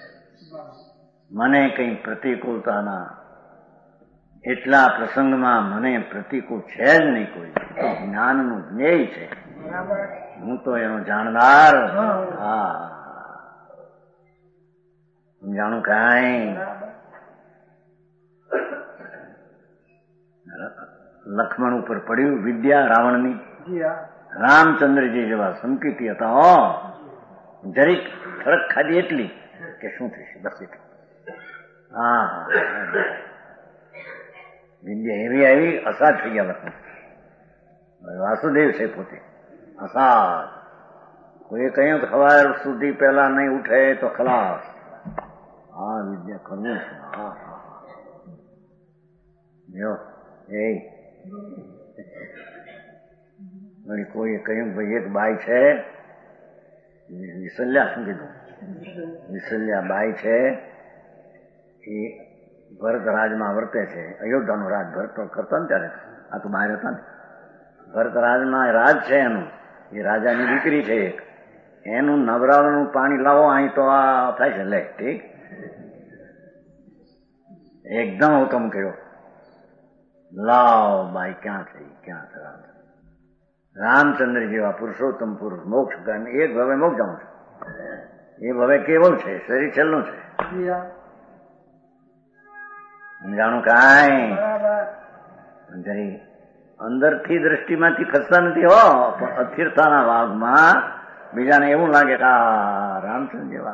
મને કઈ પ્રતિકૂળતાના એટલા પ્રસંગમાં મને પ્રતિકૂળ છે જ નહીં કોઈ જ્ઞાનનું જ્ઞેય છે હું તો એનો જાણનાર. હા જાણું કાંઈ લક્ષ્મણ ઉપર પડ્યું વિદ્યા રાવણની રામચંદ્રજી જેવા સંકેતી હતા હો જરીક ફરક ખાધી એટલી કે શું થશે બસ એટલું. હા હા વિદ્યા એવી આવી અસાધ થઈ ગયા લક્ષ્મણ વાસુદેવ છે પોતે અસાધ કોઈ કહ્યું સવાર સુધી પહેલા નહીં ઉઠે તો ખલાસ. હા વિદ્યા કરવું છે. હા હા જો એ કોઈએ કહ્યું ભાઈ એક બાઈ છે વિસલ્યા શું કીધું? વિસલ્યા બાઈ છે એ ભરત રાજમાં વર્તે છે. અયોધ્યાનું રાજ ભરત કરતા ને ત્યારે, આ તો બહાર હતા ને. ભરત રાજમાં રાજ છે એનું, એ રાજાની દીકરી છે એક. એનું નવરાવનું પાણી લાવો અહીં તો આ થાય છે. લે ઠીક, એકદમ હુકમ કર્યો, લાવ બાઈ ક્યાં થઈ ક્યાં થયા. રામચંદ્ર જેવા પુરુષોત્તમ પુરુષ મોક્ષ એક ભવે મોક્ષ જવું છે. એ ભવે કેવું છે? શરીર છેલ્લું છે. જાણું કાંઈ જરી અંદરથી દ્રષ્ટિમાંથી ખસતા નથી હો, પણ અથિરતાના ભાગમાં બીજાને એવું લાગે કે આ રામચંદ્ર જેવા.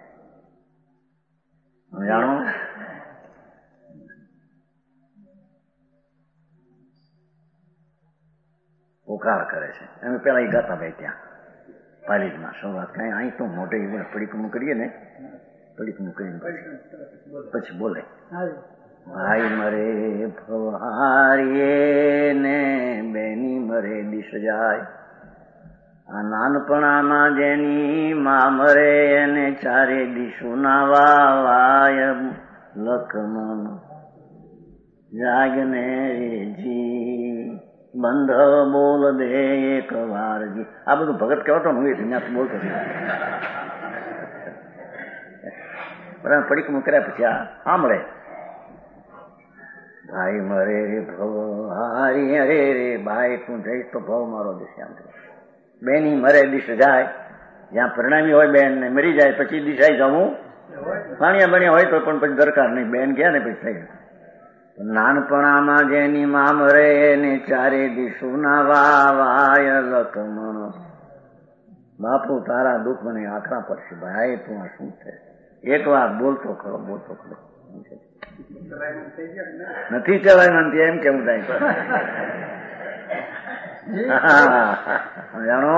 જાણું પોકાર કરે છે. અમે પેલા એ ગાતા ભાઈ ત્યાં પાલીજમાં શરૂઆત કઈ અહીં તો મોઢે પડીકનું કરીએ ને, પડીકનું કરીને પછી બોલે, ભાઈ મરે ભવારીએ ને બેની મરે દિશ જાય. આ નાનપણામાં જેની માં મરે એને ચારે દિશુ ના વાય લખમણ જાગને જી બંધ બોલ દે એક વારજી. આ બધું ભગત કહેવાતો હું ત્યાં બોલતો બરાબર. પડીકનું કર્યા પછી આ સાંભળે, ભાઈ મરે ભવારી અરે રે ભાઈ તું જઈશ તો ભવ મારો દિશામ છે. બેની મરે દિશ જાય, જ્યાં પરિણામી હોય બેન ને મરી જાય પછી દિશાઈ જવું પાણિયા બન્યા હોય તો પણ પછી દરકાર નહીં. બેન ગયા ને પછી થઈ નાનપણામાં જેની માં મરે ને ચારે દિશુ ના વાય લખમણ. બાપુ તારા દુઃખ મને આખરા પડશે ભાઈ, તું આ શું છે? એક વાર બોલતો ખરો બોલતો ખરો નથી ચલાય મને એમ કેવું થાય. જાણો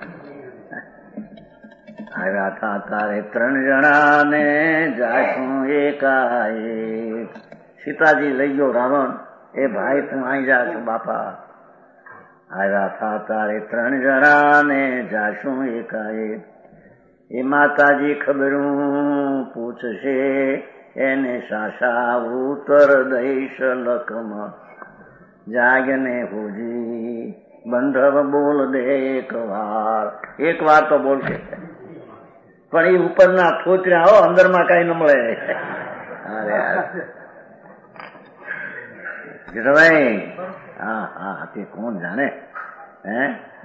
આવ્યા હતા તારે ત્રણ જણા ને જાશું એકાએક. સીતાજી લઈ ગયો રાવણ, એ ભાઈ તું અહીં જા છું બાપા. આવ્યા હતા તારે ત્રણ જણા ને જાશું એકાએક. એ માતાજી ખબરું પૂછશે એને સાસા ઉત્તર દઈશ લખમાં. જાગને હોજી બંધવ બોલ દે એક વાર. એક વાર તો બોલશે પણ એ ઉપરના થોચર્યા હો, અંદરમાં કઈ ન મળે. અરે ભાઈ હા હા તે કોણ જાણે. હે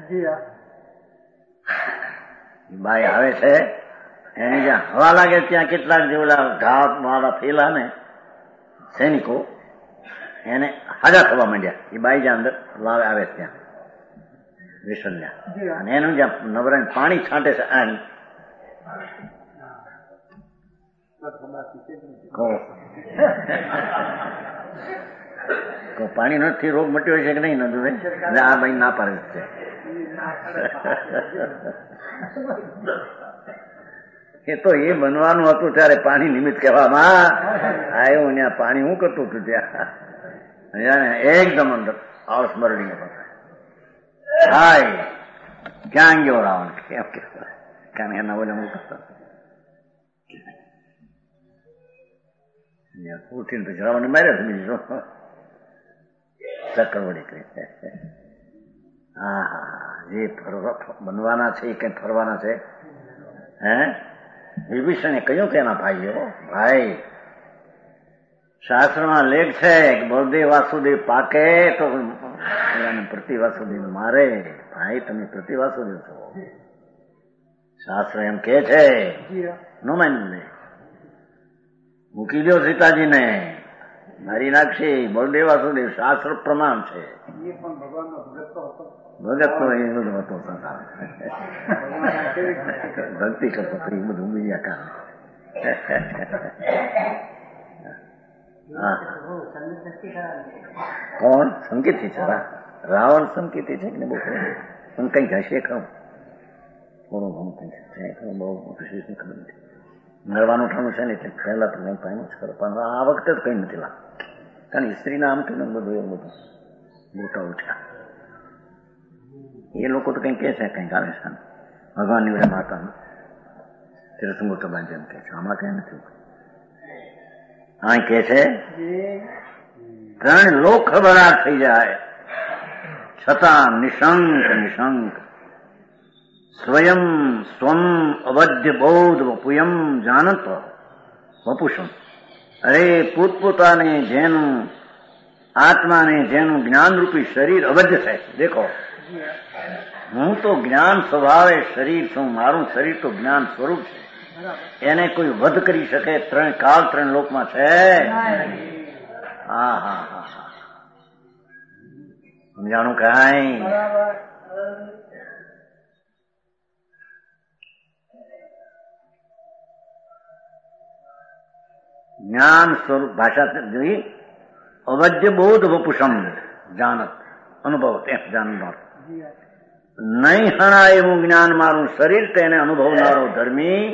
બાઈ આવે છે, એની જ્યાં હવા લાગે ત્યાં કેટલાક જેવડા ઘા વાળા થયેલા ને સૈનિકો એને હાજા થવા માંડ્યા. એ બાઈ જ્યાં અંદર લાવે આવે ત્યાં વિસલ્યા, અને એનું જ્યાં નવરાને પાણી છાંટે છે આ પાણી નથી રોગ મટ્યો છે કે નહીં નતું? આ ભાઈ ના પાડે છે. એ તો એ બનવાનું હતું ત્યારે પાણી નિમિત્ત કહેવામાં આવ્યું. ત્યાં પાણી હું કરતું હતું ત્યાં એકદમ અંદર આળસ મરડી હાય ક્યાં ગયો રાવણ કેમ કે કારણ એના બોલે હું કરતો ઉઠીને પછી રાવણ માર્યા છે બીજું ચક્કરવડી કરી. હા હા જે ફરવા બનવાના છે એ કઈ ફરવાના છે. હે વિભીષણે કહ્યું કે એના ભાઈઓ ભાઈ શાસ્ત્રમાં લેખ છે કે બળદેવ વાસુદેવ પાકે તો પ્રતિ વાસુદેવ મારે. ભાઈ તમે પ્રતિ વાસુદેવ છો, શાસ્ત્ર એમ કે છે. નો માની મૂકી દો સીતાજીને, મારી નાખશે બળદેવ વાસુદેવ. શાસ્ત્ર પ્રમાણ છે. ભગત તો એ બધું હતો, ભક્તિ કરતો એ બધું બીજા કામ. કોણ સંકેતી છે? રાવણ સંકેતી છે કે બહુ પણ કઈક હશે ખરું, થોડું ઘણું કઈક છે ખરું, બહુ વિશેષ ની ખબર નથી. મળવાનું ઠાણું છે ને એટલે પહેલા તો કઈ પાણી જ કરો, પણ આ વખતે જ કઈ નથી લાગતું. કારણ સ્ત્રીના આમ થયું બધું એવું બધું મોટા ઉઠ્યા. એ લોકો તો કઈ કે છે કઈક આવે છે, ભગવાનની વડે માતાનું તીર્થંગોટો બાંધે એમ કે છે. આમાં કઈ નથી. આ કે છે ત્રણ લોક ખબરદાર થઈ જાય છતાં નિશંક નિશંક સ્વયં સ્વમ અવધ્ય બૌદ્ધ વપુયમ જાનત વપુષમ. અરે પોતપોતાને જેનું આત્માને જેનું જ્ઞાનરૂપી શરીર અવધ્ય છે. દેખો, હું તો જ્ઞાન સ્વભાવે શરીર છું, મારું શરીર તો જ્ઞાન સ્વરૂપ છે. એને કોઈ વધ કરી શકે? ત્રણ કાળ ત્રણ લોકમાં છે. હા હા હા હા સમજાણું કાંઈ? જ્ઞાન સ્વરૂપ ભાષા જોઈ. અવધ્ય બોધ વપુષમ જાનત અનુભવ તે જાન નહીં હણાય એવું જ્ઞાન મારું શરીર તેને અનુભવનારો ધર્મી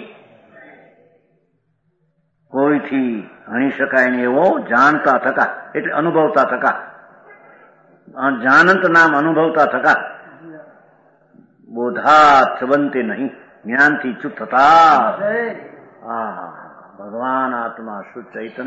કોઈથી હણી શકાય નહીં એવો જાણતા થકા એટલે અનુભવતા થકા. જાનંત નામ અનુભવતા થકા. બોધા છબંતે નહીં જ્ઞાનથી ચૂપ થતા. હા ભગવાન આત્મા શુદ્ધ ચૈતન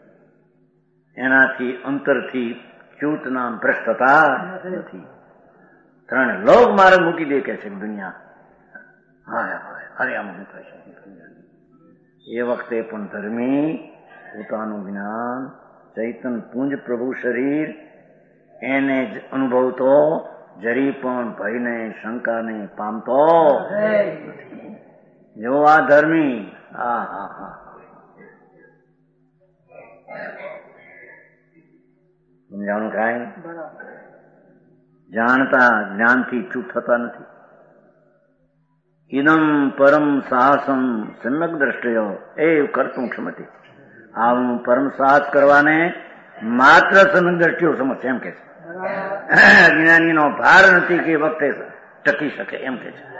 એનાથી અંતરથી ચ્યુત નામ ભ્રષ્ટ થતા નથી. ત્રણ લોક મારે મૂકી દે કે છે દુનિયા. હાય હાય અરે આમ હું કહે એ વખતે પણ ધર્મી પોતાનું જ્ઞાન ચૈતન પુંજ પ્રભુ શરીર એને જ અનુભવતો જરી પણ ભયને શંકાને પામતો. જો આ ધર્મી હા હા હા સમજાણું કાંઈ? જાણતા જ્ઞાનથી ચૂપ થતા નથી. ઇદમ પરમ સાહસમ સમ્યક દ્રષ્ટયો એ કરતું ક્ષમતી. આવું પરમ સાહસ કરવાને માત્ર સમ્યક દ્રષ્ટિઓ સમજશે એમ કે છે. જ્ઞાનીનો ભાર નથી કે વખતે ટકી શકે એમ કે છે.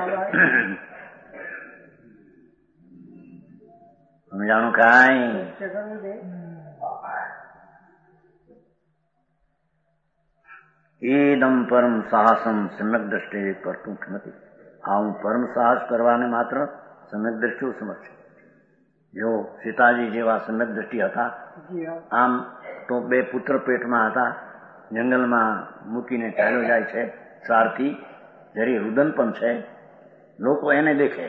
સમજાણું કાંઈ? એદમ પરમ સાહસમ સમ્યક દ્રષ્ટિ કરતું નથી. આવું પરમ સાહસ કરવાને માત્ર સમ્યક દ્રષ્ટિઓ સમજશે. જો સીતાજી જેવા સમ્યક દ્રષ્ટિ હતા, આમ તો બે પુત્ર પેટમાં હતા, જંગલમાં મૂકીને ચાલ્યો જાય છે સારથી, જરી રુદન પણ છે, લોકો એને દેખે.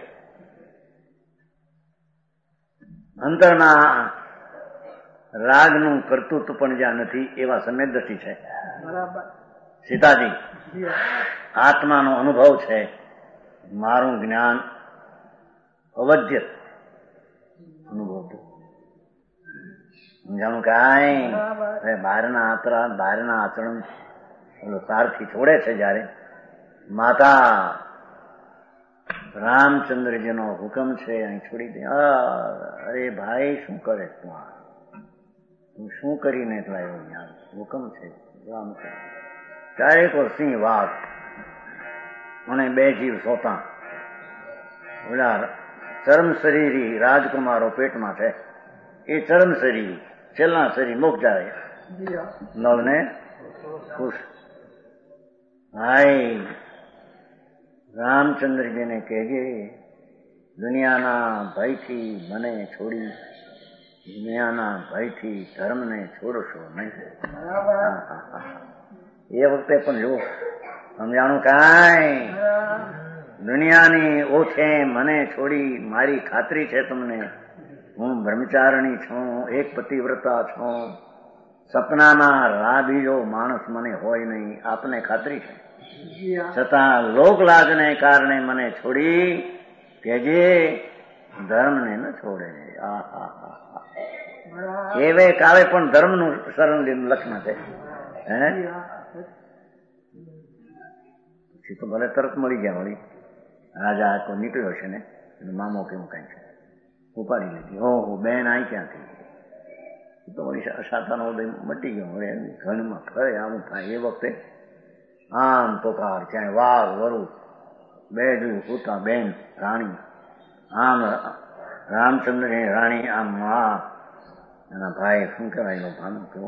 અંતરના રાગનું કર્તૃત્વ પણ જ્યાં નથી એવા સમ્યક દ્રષ્ટિ છે. સીતાજી આત્માનો અનુભવ છે. મારું જ્ઞાન અવધ્ય અનુભવતું. સમજાણું કાંઈ? બહારના આચરણ બહારના આચરણ સારથી છોડે છે જયારે માતા રામચંદ્રજીનો હુકમ છે અહીં છોડી દે. અરે ભાઈ શું કરે તું? તું શું કરીને લાવ્યો? યાર હુકમ છે રામચંદ્ર. ચારેક સિંહ વાઘ અને બે જીવ સોતા ઓલા ચરમ શરીરી રાજકુમારો પેટમાં છે. એ ચરમ શરીર છેલ્લા શરીર મોક્ષ જાય નવને ખુશ. ભાઈ રામચંદ્રજીને કહેજે દુનિયાના ભયથી મને છોડી દુનિયાના ભયથી ધર્મને છોડશો નહીં. એ વખતે પણ જુઓ સમજાણું કાંઈ? દુનિયાની ઓછે મને છોડી મારી ખાતરી છે તમને, હું બ્રહ્મચારણી છું, એક પતિવ્રતા છું, સપનામાં રા બીજો માણસ મને હોય નહીં, આપને ખાતરી છે. છતાં લોકલાજને કારણે મને છોડી કેજે ધર્મને ન છોડે. આ હા હા હા એવે કાવે પણ ધર્મનું શરણ લક્ષણ છે. હે પછી તો ભલે તરત મળી ગયા. વળી રાજા તો નીકળ્યો છે ને મામો કેવું કઈ છે ઉપાડી લીધી. ઓહો બેન આઈ ક્યાંથી? તો વળી સાતાનો ઉદય મટી ગયો. હવે ઘરમાં ફરે આવું થાય. એ વખતે આમ પોકાર ક્યાંય વાઘ વરુ બે જોયું પોતા બેન રાણી. આમ રામચંદ્ર રાણી આમ મા એના ભાઈ શું કહેવાય ભાનું કેવું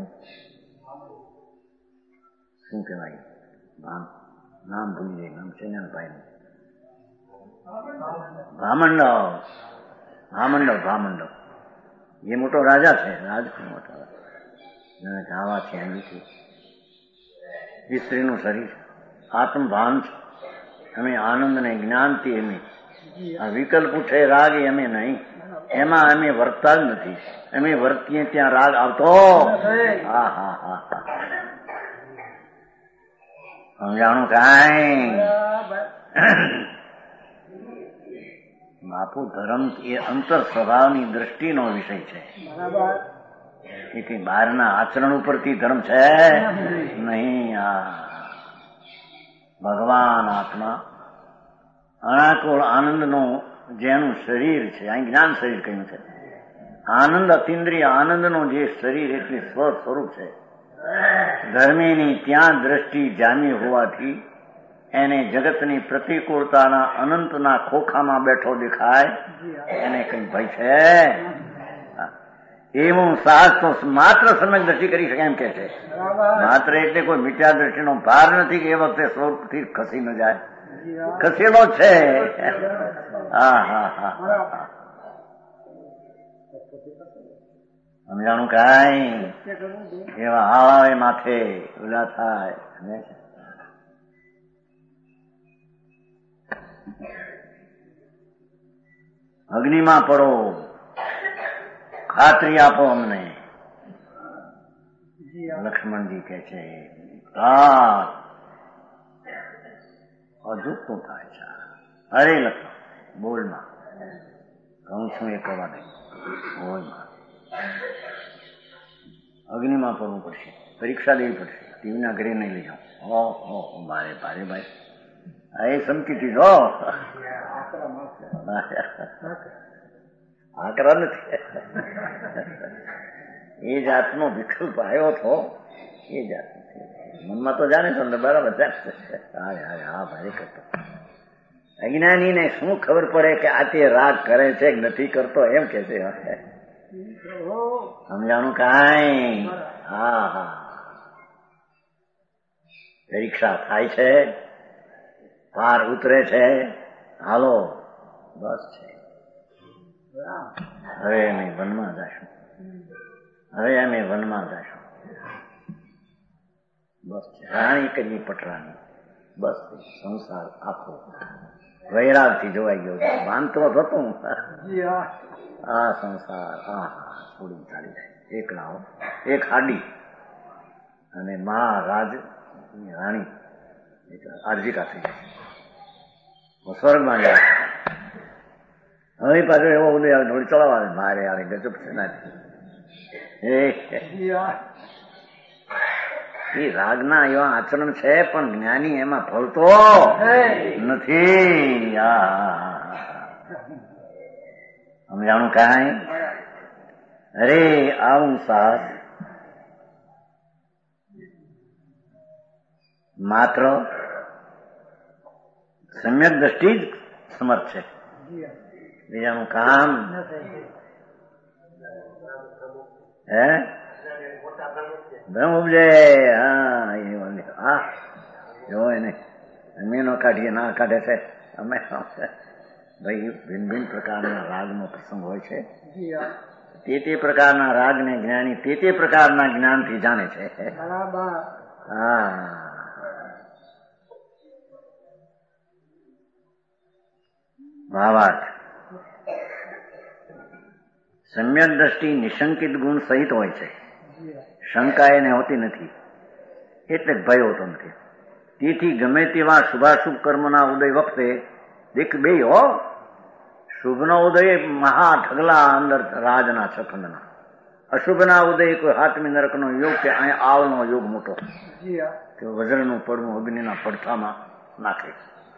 શું કહેવાય નામ નામ ભૂલી જાય. નામ છે ને ભાઈ ભામંડવ ભામંડવ ભામંડવ એ મોટો રાજા છે, રાજ મોટો આવા છે અહીંથી એ સ્ત્રીનું શરીર આત્મભાન છે. અમે આનંદ ને જ્ઞાનથી અમે આ વિકલ્પ ઉઠે રાગ અમે નહીં, એમાં અમે વર્તતા જ નથી. અમે વર્તીએ ત્યાં રાગ આવતો. હા હા હા હા સમજાણું કાંઈ? બાપુ ધર્મ એ અંતર સ્વભાવની દ્રષ્ટિનો વિષય છે. એ કઈ બહારના આચરણ ઉપરથી ધર્મ છે નહીં. આ ભગવાન આત્મા અનાકુળ આનંદનો જેનું શરીર છે, અહીં જ્ઞાન શરીર કહ્યું છે. આનંદ અતિન્દ્રિય આનંદનો જે શરીર એટલે સ્વ સ્વરૂપ છે. ધર્મીની ત્યાં દ્રષ્ટિ જામી હોવાથી એને જગતની પ્રતિકૂળતાના અનંતના ખોખામાં બેઠો દેખાય, એને કઈ ભય છે? એવું સાહસ તો માત્ર સમજ દ્રષ્ટિ કરી શકે એમ કે છે. માત્ર એટલે કોઈ મિથ્યા દ્રષ્ટિનો ભાર નથી કે એ વખતે સ્વરૂપથી ખસી ન જાય, ખસેલો છે. હા હા હા સમજાણું કાંઈ? એવા હાળાવે માથે ઉલા થાય. અગ્નિમાં પડો, ખાતરી આપો અમને. લક્ષ્મણજી કે છે હા હજુ શું થાય છે? અરે લક્ષ્મણ બોલમાં કહું છું એ કરવા દે. બોલમાં અગ્નિમાં પડવું પડશે, પરીક્ષા લેવી પડશે. ટીવીના ઘરે નહીં લઈ જાઉં. ઓહો મારે ભારે ભાઈ એ સમકીતી જો આકરા નથી. એ જાતનો વિકલ્પ આવ્યો હતો એ જાત મનમાં તો જાણે છો ને બરાબર જાણશે. હા હા ભારે કરતો. અજ્ઞાનીને શું ખબર પડે કે આ તે રાગ કરે છે કે નથી કરતો એમ કે છે. સમજાણું કાંઈ? હા હા પરીક્ષા થાય છે, પાર ઉતરે છે. હાલો બસ છે. હવે અમે વનમાં જશું, હવે અમે વનમાં જશું. બસ છે. રાણી કરી પટરાની. બસ સંસાર આખો વૈરાગથી જોવાઈ ગયો. માનતો હતો આ સંસાર આ છોડી ચાલી જાય. એક લાવો એક હાડી અને મહારાજ રાણી આર્જિકા થઈ જાય, સ્વર્ગમાં જાય. હવે પાછો એવો ઉદય આવે થોડી ચલાવવા મારે આવે ગજબ છે નાથી. એ રાગના એવા આચરણ છે પણ જ્ઞાની એમાં ફળતો નથી. સમજાણું કાંઈ? અરે આવું સાહસ માત્ર સમ્યક દ્રષ્ટિ જ સમર્થ છે, બીજાનું કામ. હે બ્રહ્મ ઉપજે. હા એ હા જો એને અમે નો કાઢીએ ના કાઢે છે. અમે ભાઈ ભિન્ન ભિન્ન પ્રકારના રાગનો પ્રસંગ હોય છે. તે તે પ્રકારના રાગને જ્ઞાની તે તે પ્રકારના જ્ઞાનથી જાણે છે. હા ભાવાર્થ સમ્યક દ્રષ્ટિ નિશંકિત ગુણ સહિત હોય છે. શંકા એને હોતી નથી એટલે ભય હોતો નથી. તેથી ગમે તેવા શુભાશુભ કર્મના ઉદય વખતે દેખ બે હો શુભનો ઉદય મહા ઢગલા અંદર રાજના છખંડના, અશુભના ઉદય કોઈ હાથમી નરકનો યોગ કે અહીંયા આવનો યોગ મોટો કે વજ્રનું પડવું અગ્નિના પડથામાં નાખે.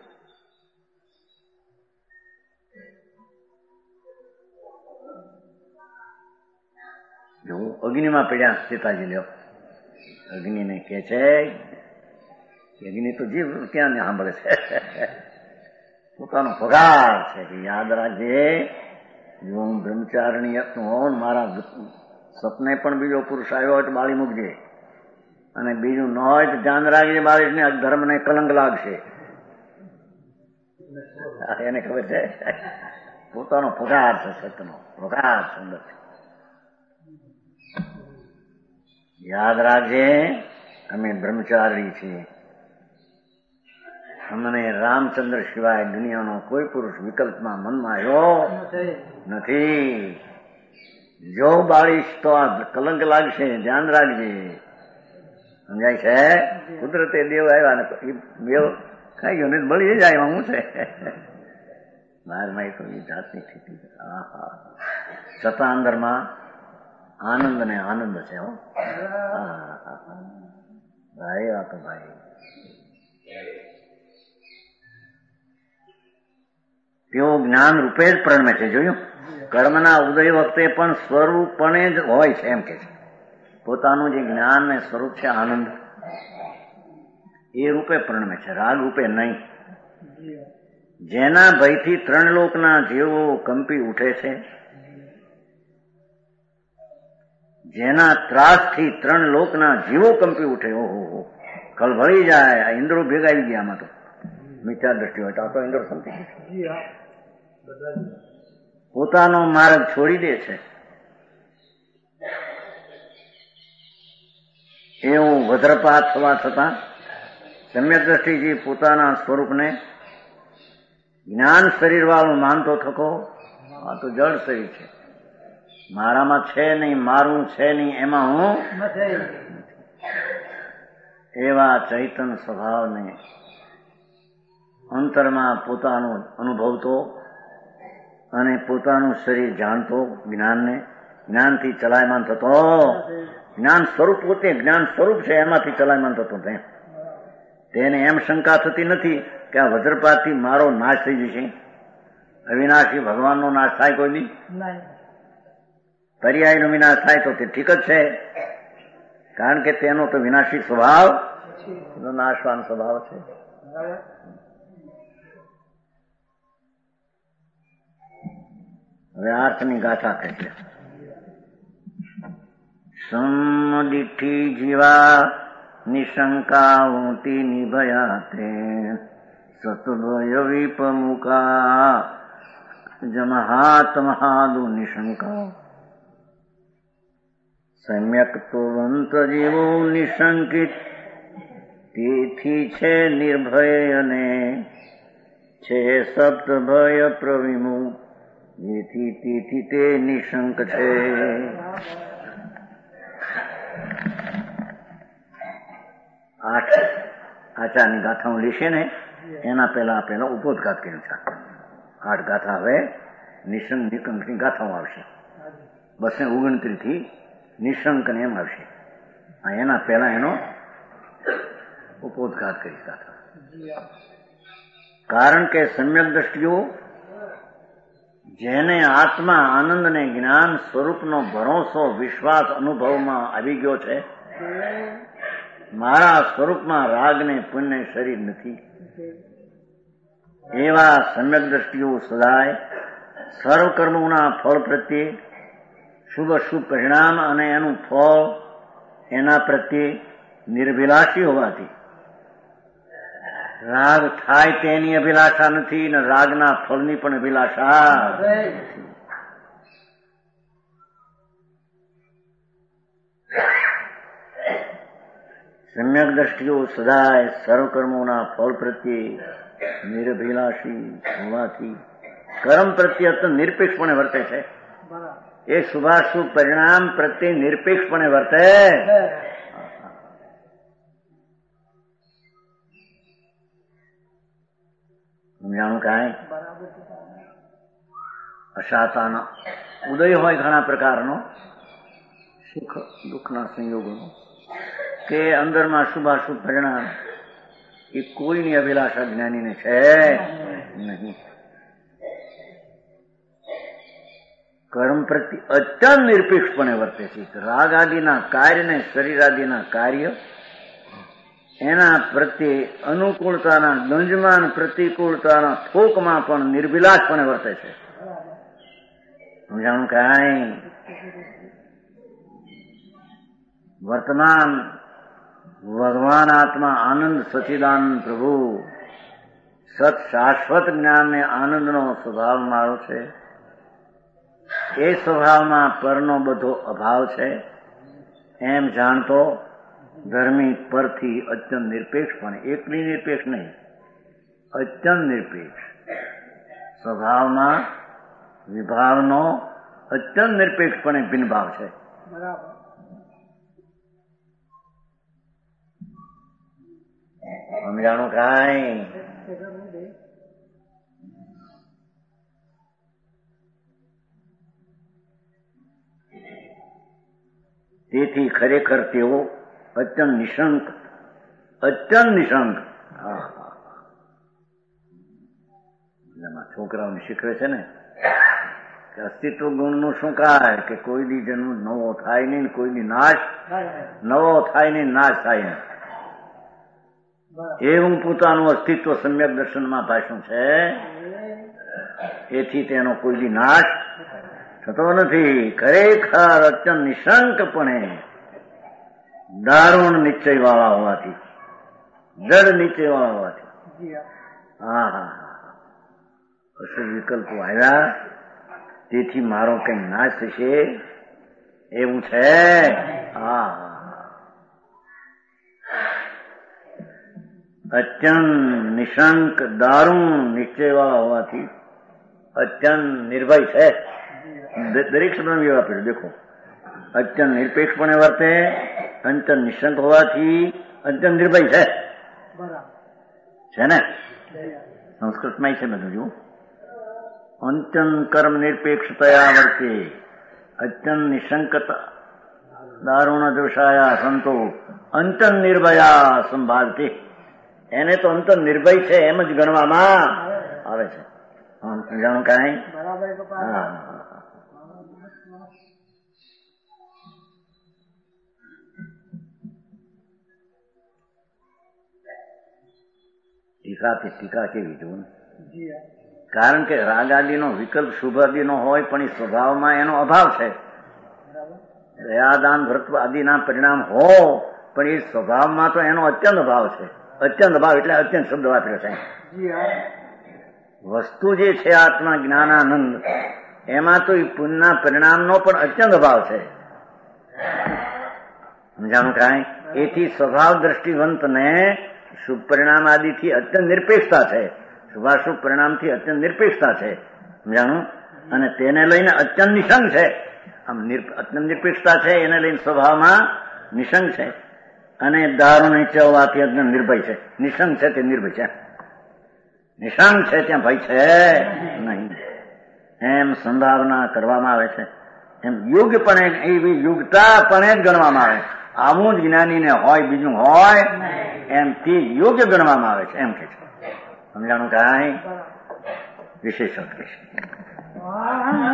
જો અગ્નિમાં પડ્યા સીતાજી લ્યો, અગ્નિને કે છે અગ્નિ તો જીવ ક્યાં ને સાંભળે છે, પોતાનો પગાર છે કે યાદ રાખજે જો હું બ્રહ્મચારણી હોઉં મારા સપને પણ બીજો પુરુષ આવ્યો હોય તો બાળી મૂકજે, અને બીજું ન હોય તો ધ્યાન રાખજે બાળકને ધર્મને કલંક લાગશે. એને ખબર છે પોતાનો પગાર છે, સતનો પગાર સુંદર છે. યાદ રાખજે, અમે બ્રહ્મચારી છીએ. અમને રામચંદ્ર સિવાય દુનિયાનો કોઈ પુરુષ વિકલ્પમાં મનમાં આવ્યો નથી. જો બાળીશ તો આ કલંક લાગશે, ધ્યાન રાખજે. સમજાય છે? કુદરતે દેવ આવ્યા ને દેવ ખાઈ ગયો ને બળી જાય, એમાં શું છે? બહારમાં તો એ જાતની સ્થિતિ. આહા, છતાં અંદરમાં આનંદ ને આનંદ છે. હો ભાઈ, આ તો ભાઈ તેઓ જ્ઞાન રૂપે જ પ્રણમે છે. જોયું, કર્મના ઉદય વખતે પણ સ્વરૂપણે જ હોય છે. એમ કે છે પોતાનું જે જ્ઞાન ને સ્વરૂપ છે આનંદ, એ રૂપે પ્રણમે છે, રાગ રૂપે નહીં. જેના ભયથી ત્રણ લોકના જીવો કંપી ઉઠે છે, જેના ત્રાસથી ત્રણ લોકના જીવો કંપી ઉઠે, ઓહો કલભળી જાય. આ ઇન્દ્રો ભેગા આવી ગયા. આમાં તો મિથ્યા દ્રષ્ટિ હોય તો આ તો ઇન્દ્ર સમજી પોતાનો માર્ગ છોડી દે છે. એવું વજ્રપાત થવા છતાં સમ્યક દ્રષ્ટિથી પોતાના સ્વરૂપને જ્ઞાન શરીર વાળું માનતો થકો. આ તો જળ શરીર છે, મારામાં છે નહીં, મારું છે નહીં, એમાં હું એવા ચૈતન્ય સ્વભાવને અંતરમાં પોતાનો અનુભવતો અને પોતાનું શરીર જાણતો, જ્ઞાનને જ્ઞાનથી ચલાયમાન થતો. જ્ઞાન સ્વરૂપ પોતે જ્ઞાન સ્વરૂપ છે, એમાંથી ચલાયમાન થતો. તેને એમ શંકા થતી નથી કે આ વજ્રપાતથી મારો નાશ થઈ જશે. અવિનાશી ભગવાનનો નાશ થાય કોઈ દી? પર્યાયનો વિનાશ થાય તો તે ઠીક જ છે, કારણ કે તેનો તો વિનાશી સ્વભાવ, નાશવાન સ્વભાવ છે. હવે અર્થની ગાથા કહે છે. સમદિઠી જીવા નિશંકા ઊંટી નિભયા તે સતભય વિપમુકા જમહાત મહાદુ નિશંકા. સમ્યક તો વંત જીવો નિશંકિત, તેથી છે નિર્ભય અને છે સપ્ત ભય પ્રવિમુખ, જેથી તેથી તે નિશંક છે. આઠ આચારની ગાથાઓ લેશે ને એના પહેલા પહેલા ઉपोદઘાત કર્યું છે. આઠ ગાથા હવે નિશંક નિકંકની ગાથાઓ આવશે. બસો ઓગણત્રીસ થી નિશંક ને એમ આવશે. એના પહેલા એનો ઉपोદઘાત કરી ગાથા. કારણ કે સમ્યક દ્રષ્ટિઓ જેને આત્મા આનંદ ને જ્ઞાન સ્વરૂપનો ભરોસો વિશ્વાસ અનુભવમાં આવી ગયો છે, મારા સ્વરૂપમાં રાગ ને પુણ્ય શરીર નથી, એવા સમ્યક દ્રષ્ટિઓ સદાય સર્વકર્મોના ફળ પ્રત્યે શુભ શુભ પરિણામ અને એનું ફળ એના પ્રત્યે નિર્ભિલાષી હોવાથી રાગ થાય તેની અભિલાષા નથી ને રાગના ફળની પણ અભિલાષા. સમ્યક દ્રષ્ટિઓ સદાય સર્વકર્મોના ફળ પ્રત્યે નિરભિલાષી હોવાથી કર્મ પ્રત્યે અત્યંત નિરપેક્ષપણે વર્તે છે. એ શુભાશુભ પરિણામ પ્રત્યે નિરપેક્ષપણે વર્તે. સમજાણું કાંઈ? અશાતાનો ઉદય હોય ઘણા પ્રકારનો, સુખ દુઃખના સંયોગોનો, કે અંદરમાં શુભાશુભ પરિણામ, એ કોઈની અભિલાષા જ્ઞાનીને છે નહીં. કર્મ પ્રત્યે અત્યંત નિરપેક્ષપણે વર્તે છે. રાગ આદિના કાર્ય ને શરીર આદિના કાર્ય એના પ્રત્યે અનુકૂળતાના ગંજમાન પ્રતિકૂળતાના થોકમાં પણ નિર્ભિલાષપણે વર્તે છે. સમજાણું કાંઈ? વર્તમાન ભગવાન આત્મા આનંદ સચિદાનંદ પ્રભુ સત શાશ્વત જ્ઞાનને આનંદનો સ્વભાવ મારો છે, એ સ્વભાવમાં પરનો બધો અભાવ છે એમ જાણતો ધર્મી પરથી અત્યંત નિરપેક્ષ પણ એકલી નિરપેક્ષ નહીં, અત્યંત નિરપેક્ષ સ્વભાવમાં વિભાવનો અત્યંત નિરપેક્ષપણે ભિન્નભાવ છે. સમજાણું કાંઈ? તેથી ખરેખર તેઓ અત્યંત નિશંક, અત્યંત નિશંક છોકરાઓને શીખવે છે ને કે અસ્તિત્વ ગુણનું શું કાય કે કોઈની જન્મ નવો થાય નહીં, કોઈની નાશ નવો થાય નહીં, નાશ થાય નહીં. એવું પોતાનું અસ્તિત્વ સમ્યક દર્શનમાં ભાષણ છે, એથી તેનો કોઈ નાશ થતો નથી. ખરેખર અત્યંત નિશંકપણે દારૂણ નિશ્ચય વાળા હોવાથી, જડ નિશ્ચય વાળા હોવાથી હા હા હા અશુભ વિકલ્પો આવ્યા, તેથી મારો કઈ નાશ થશે એવું છે. હા અત્યંત નિશંક દારૂણ નિશ્ચય વાળા હોવાથી અત્યંત નિર્ભય છે. દરેક શબ્દ આપેલું દેખો, અત્યંત નિરપેક્ષપણે વર્તે, અત્યંત નિશંક હોવાથી અત્યંત નિર્ભય છે. છે ને સંસ્કૃતમાં છે બધું જો અત્યંત કર્મ નિરપેક્ષતયા વર્તે, અત્યંત નિશંકતા દારૂણ દોષાયા સંતો અત્યંત નિર્ભયા સંભાળતે. એને તો અંતર નિર્ભય છે એમ જ ગણવામાં આવે છે. સમજાણું કાંઈ? ટીકાથી ટીકા કેવી જોવું, કારણ કે રાગ આદિનો વિકલ્પ શુભ આદિનો હોય પણ એ સ્વભાવમાં એનો અભાવ છે. દયાદાન ભરત્વ આદિના પરિણામ હો પણ એ સ્વભાવમાં તો એનો અત્યંત અભાવ છે. અત્યંત અભાવ એટલે અત્યંત શબ્દ વાપર્યો છે. વસ્તુ જે છે આત્મા જ્ઞાનાનંદ, એમાં તો એ પુણ્યના પરિણામનો પણ અત્યંત અભાવ છે. સમજાણું કાંઈ? એથી સ્વભાવ દ્રષ્ટિવંતને શુભ પરિણામ આદિથી અત્યંત નિરપેક્ષતા છે, શુભાશુભ પરિણામથી અત્યંત નિરપેક્ષતા છે. સમજાણું? અને તેને લઈને અત્યંત નિશંક છે. આમ અત્યંત નિરપેક્ષતા છે, એને લઈને સ્વભાવમાં નિશંક છે. અને દારૂ નીચે હોવાથી અત્યંત નિર્ભય છે. નિશંક છે તે નિર્ભય છે, નિશંક છે ત્યાં ભય છે નહીં, એમ સંભાવના કરવામાં આવે છે. એમ યુગપણે એવી યુગતાપણે જ ગણવામાં આવે. આવું જ જ્ઞાનીને હોય બીજું હોય એમથી યોગ્ય ગણવામાં આવે છે એમ કે છે. સમજાણું કાંઈ? વિશેષ કે છે.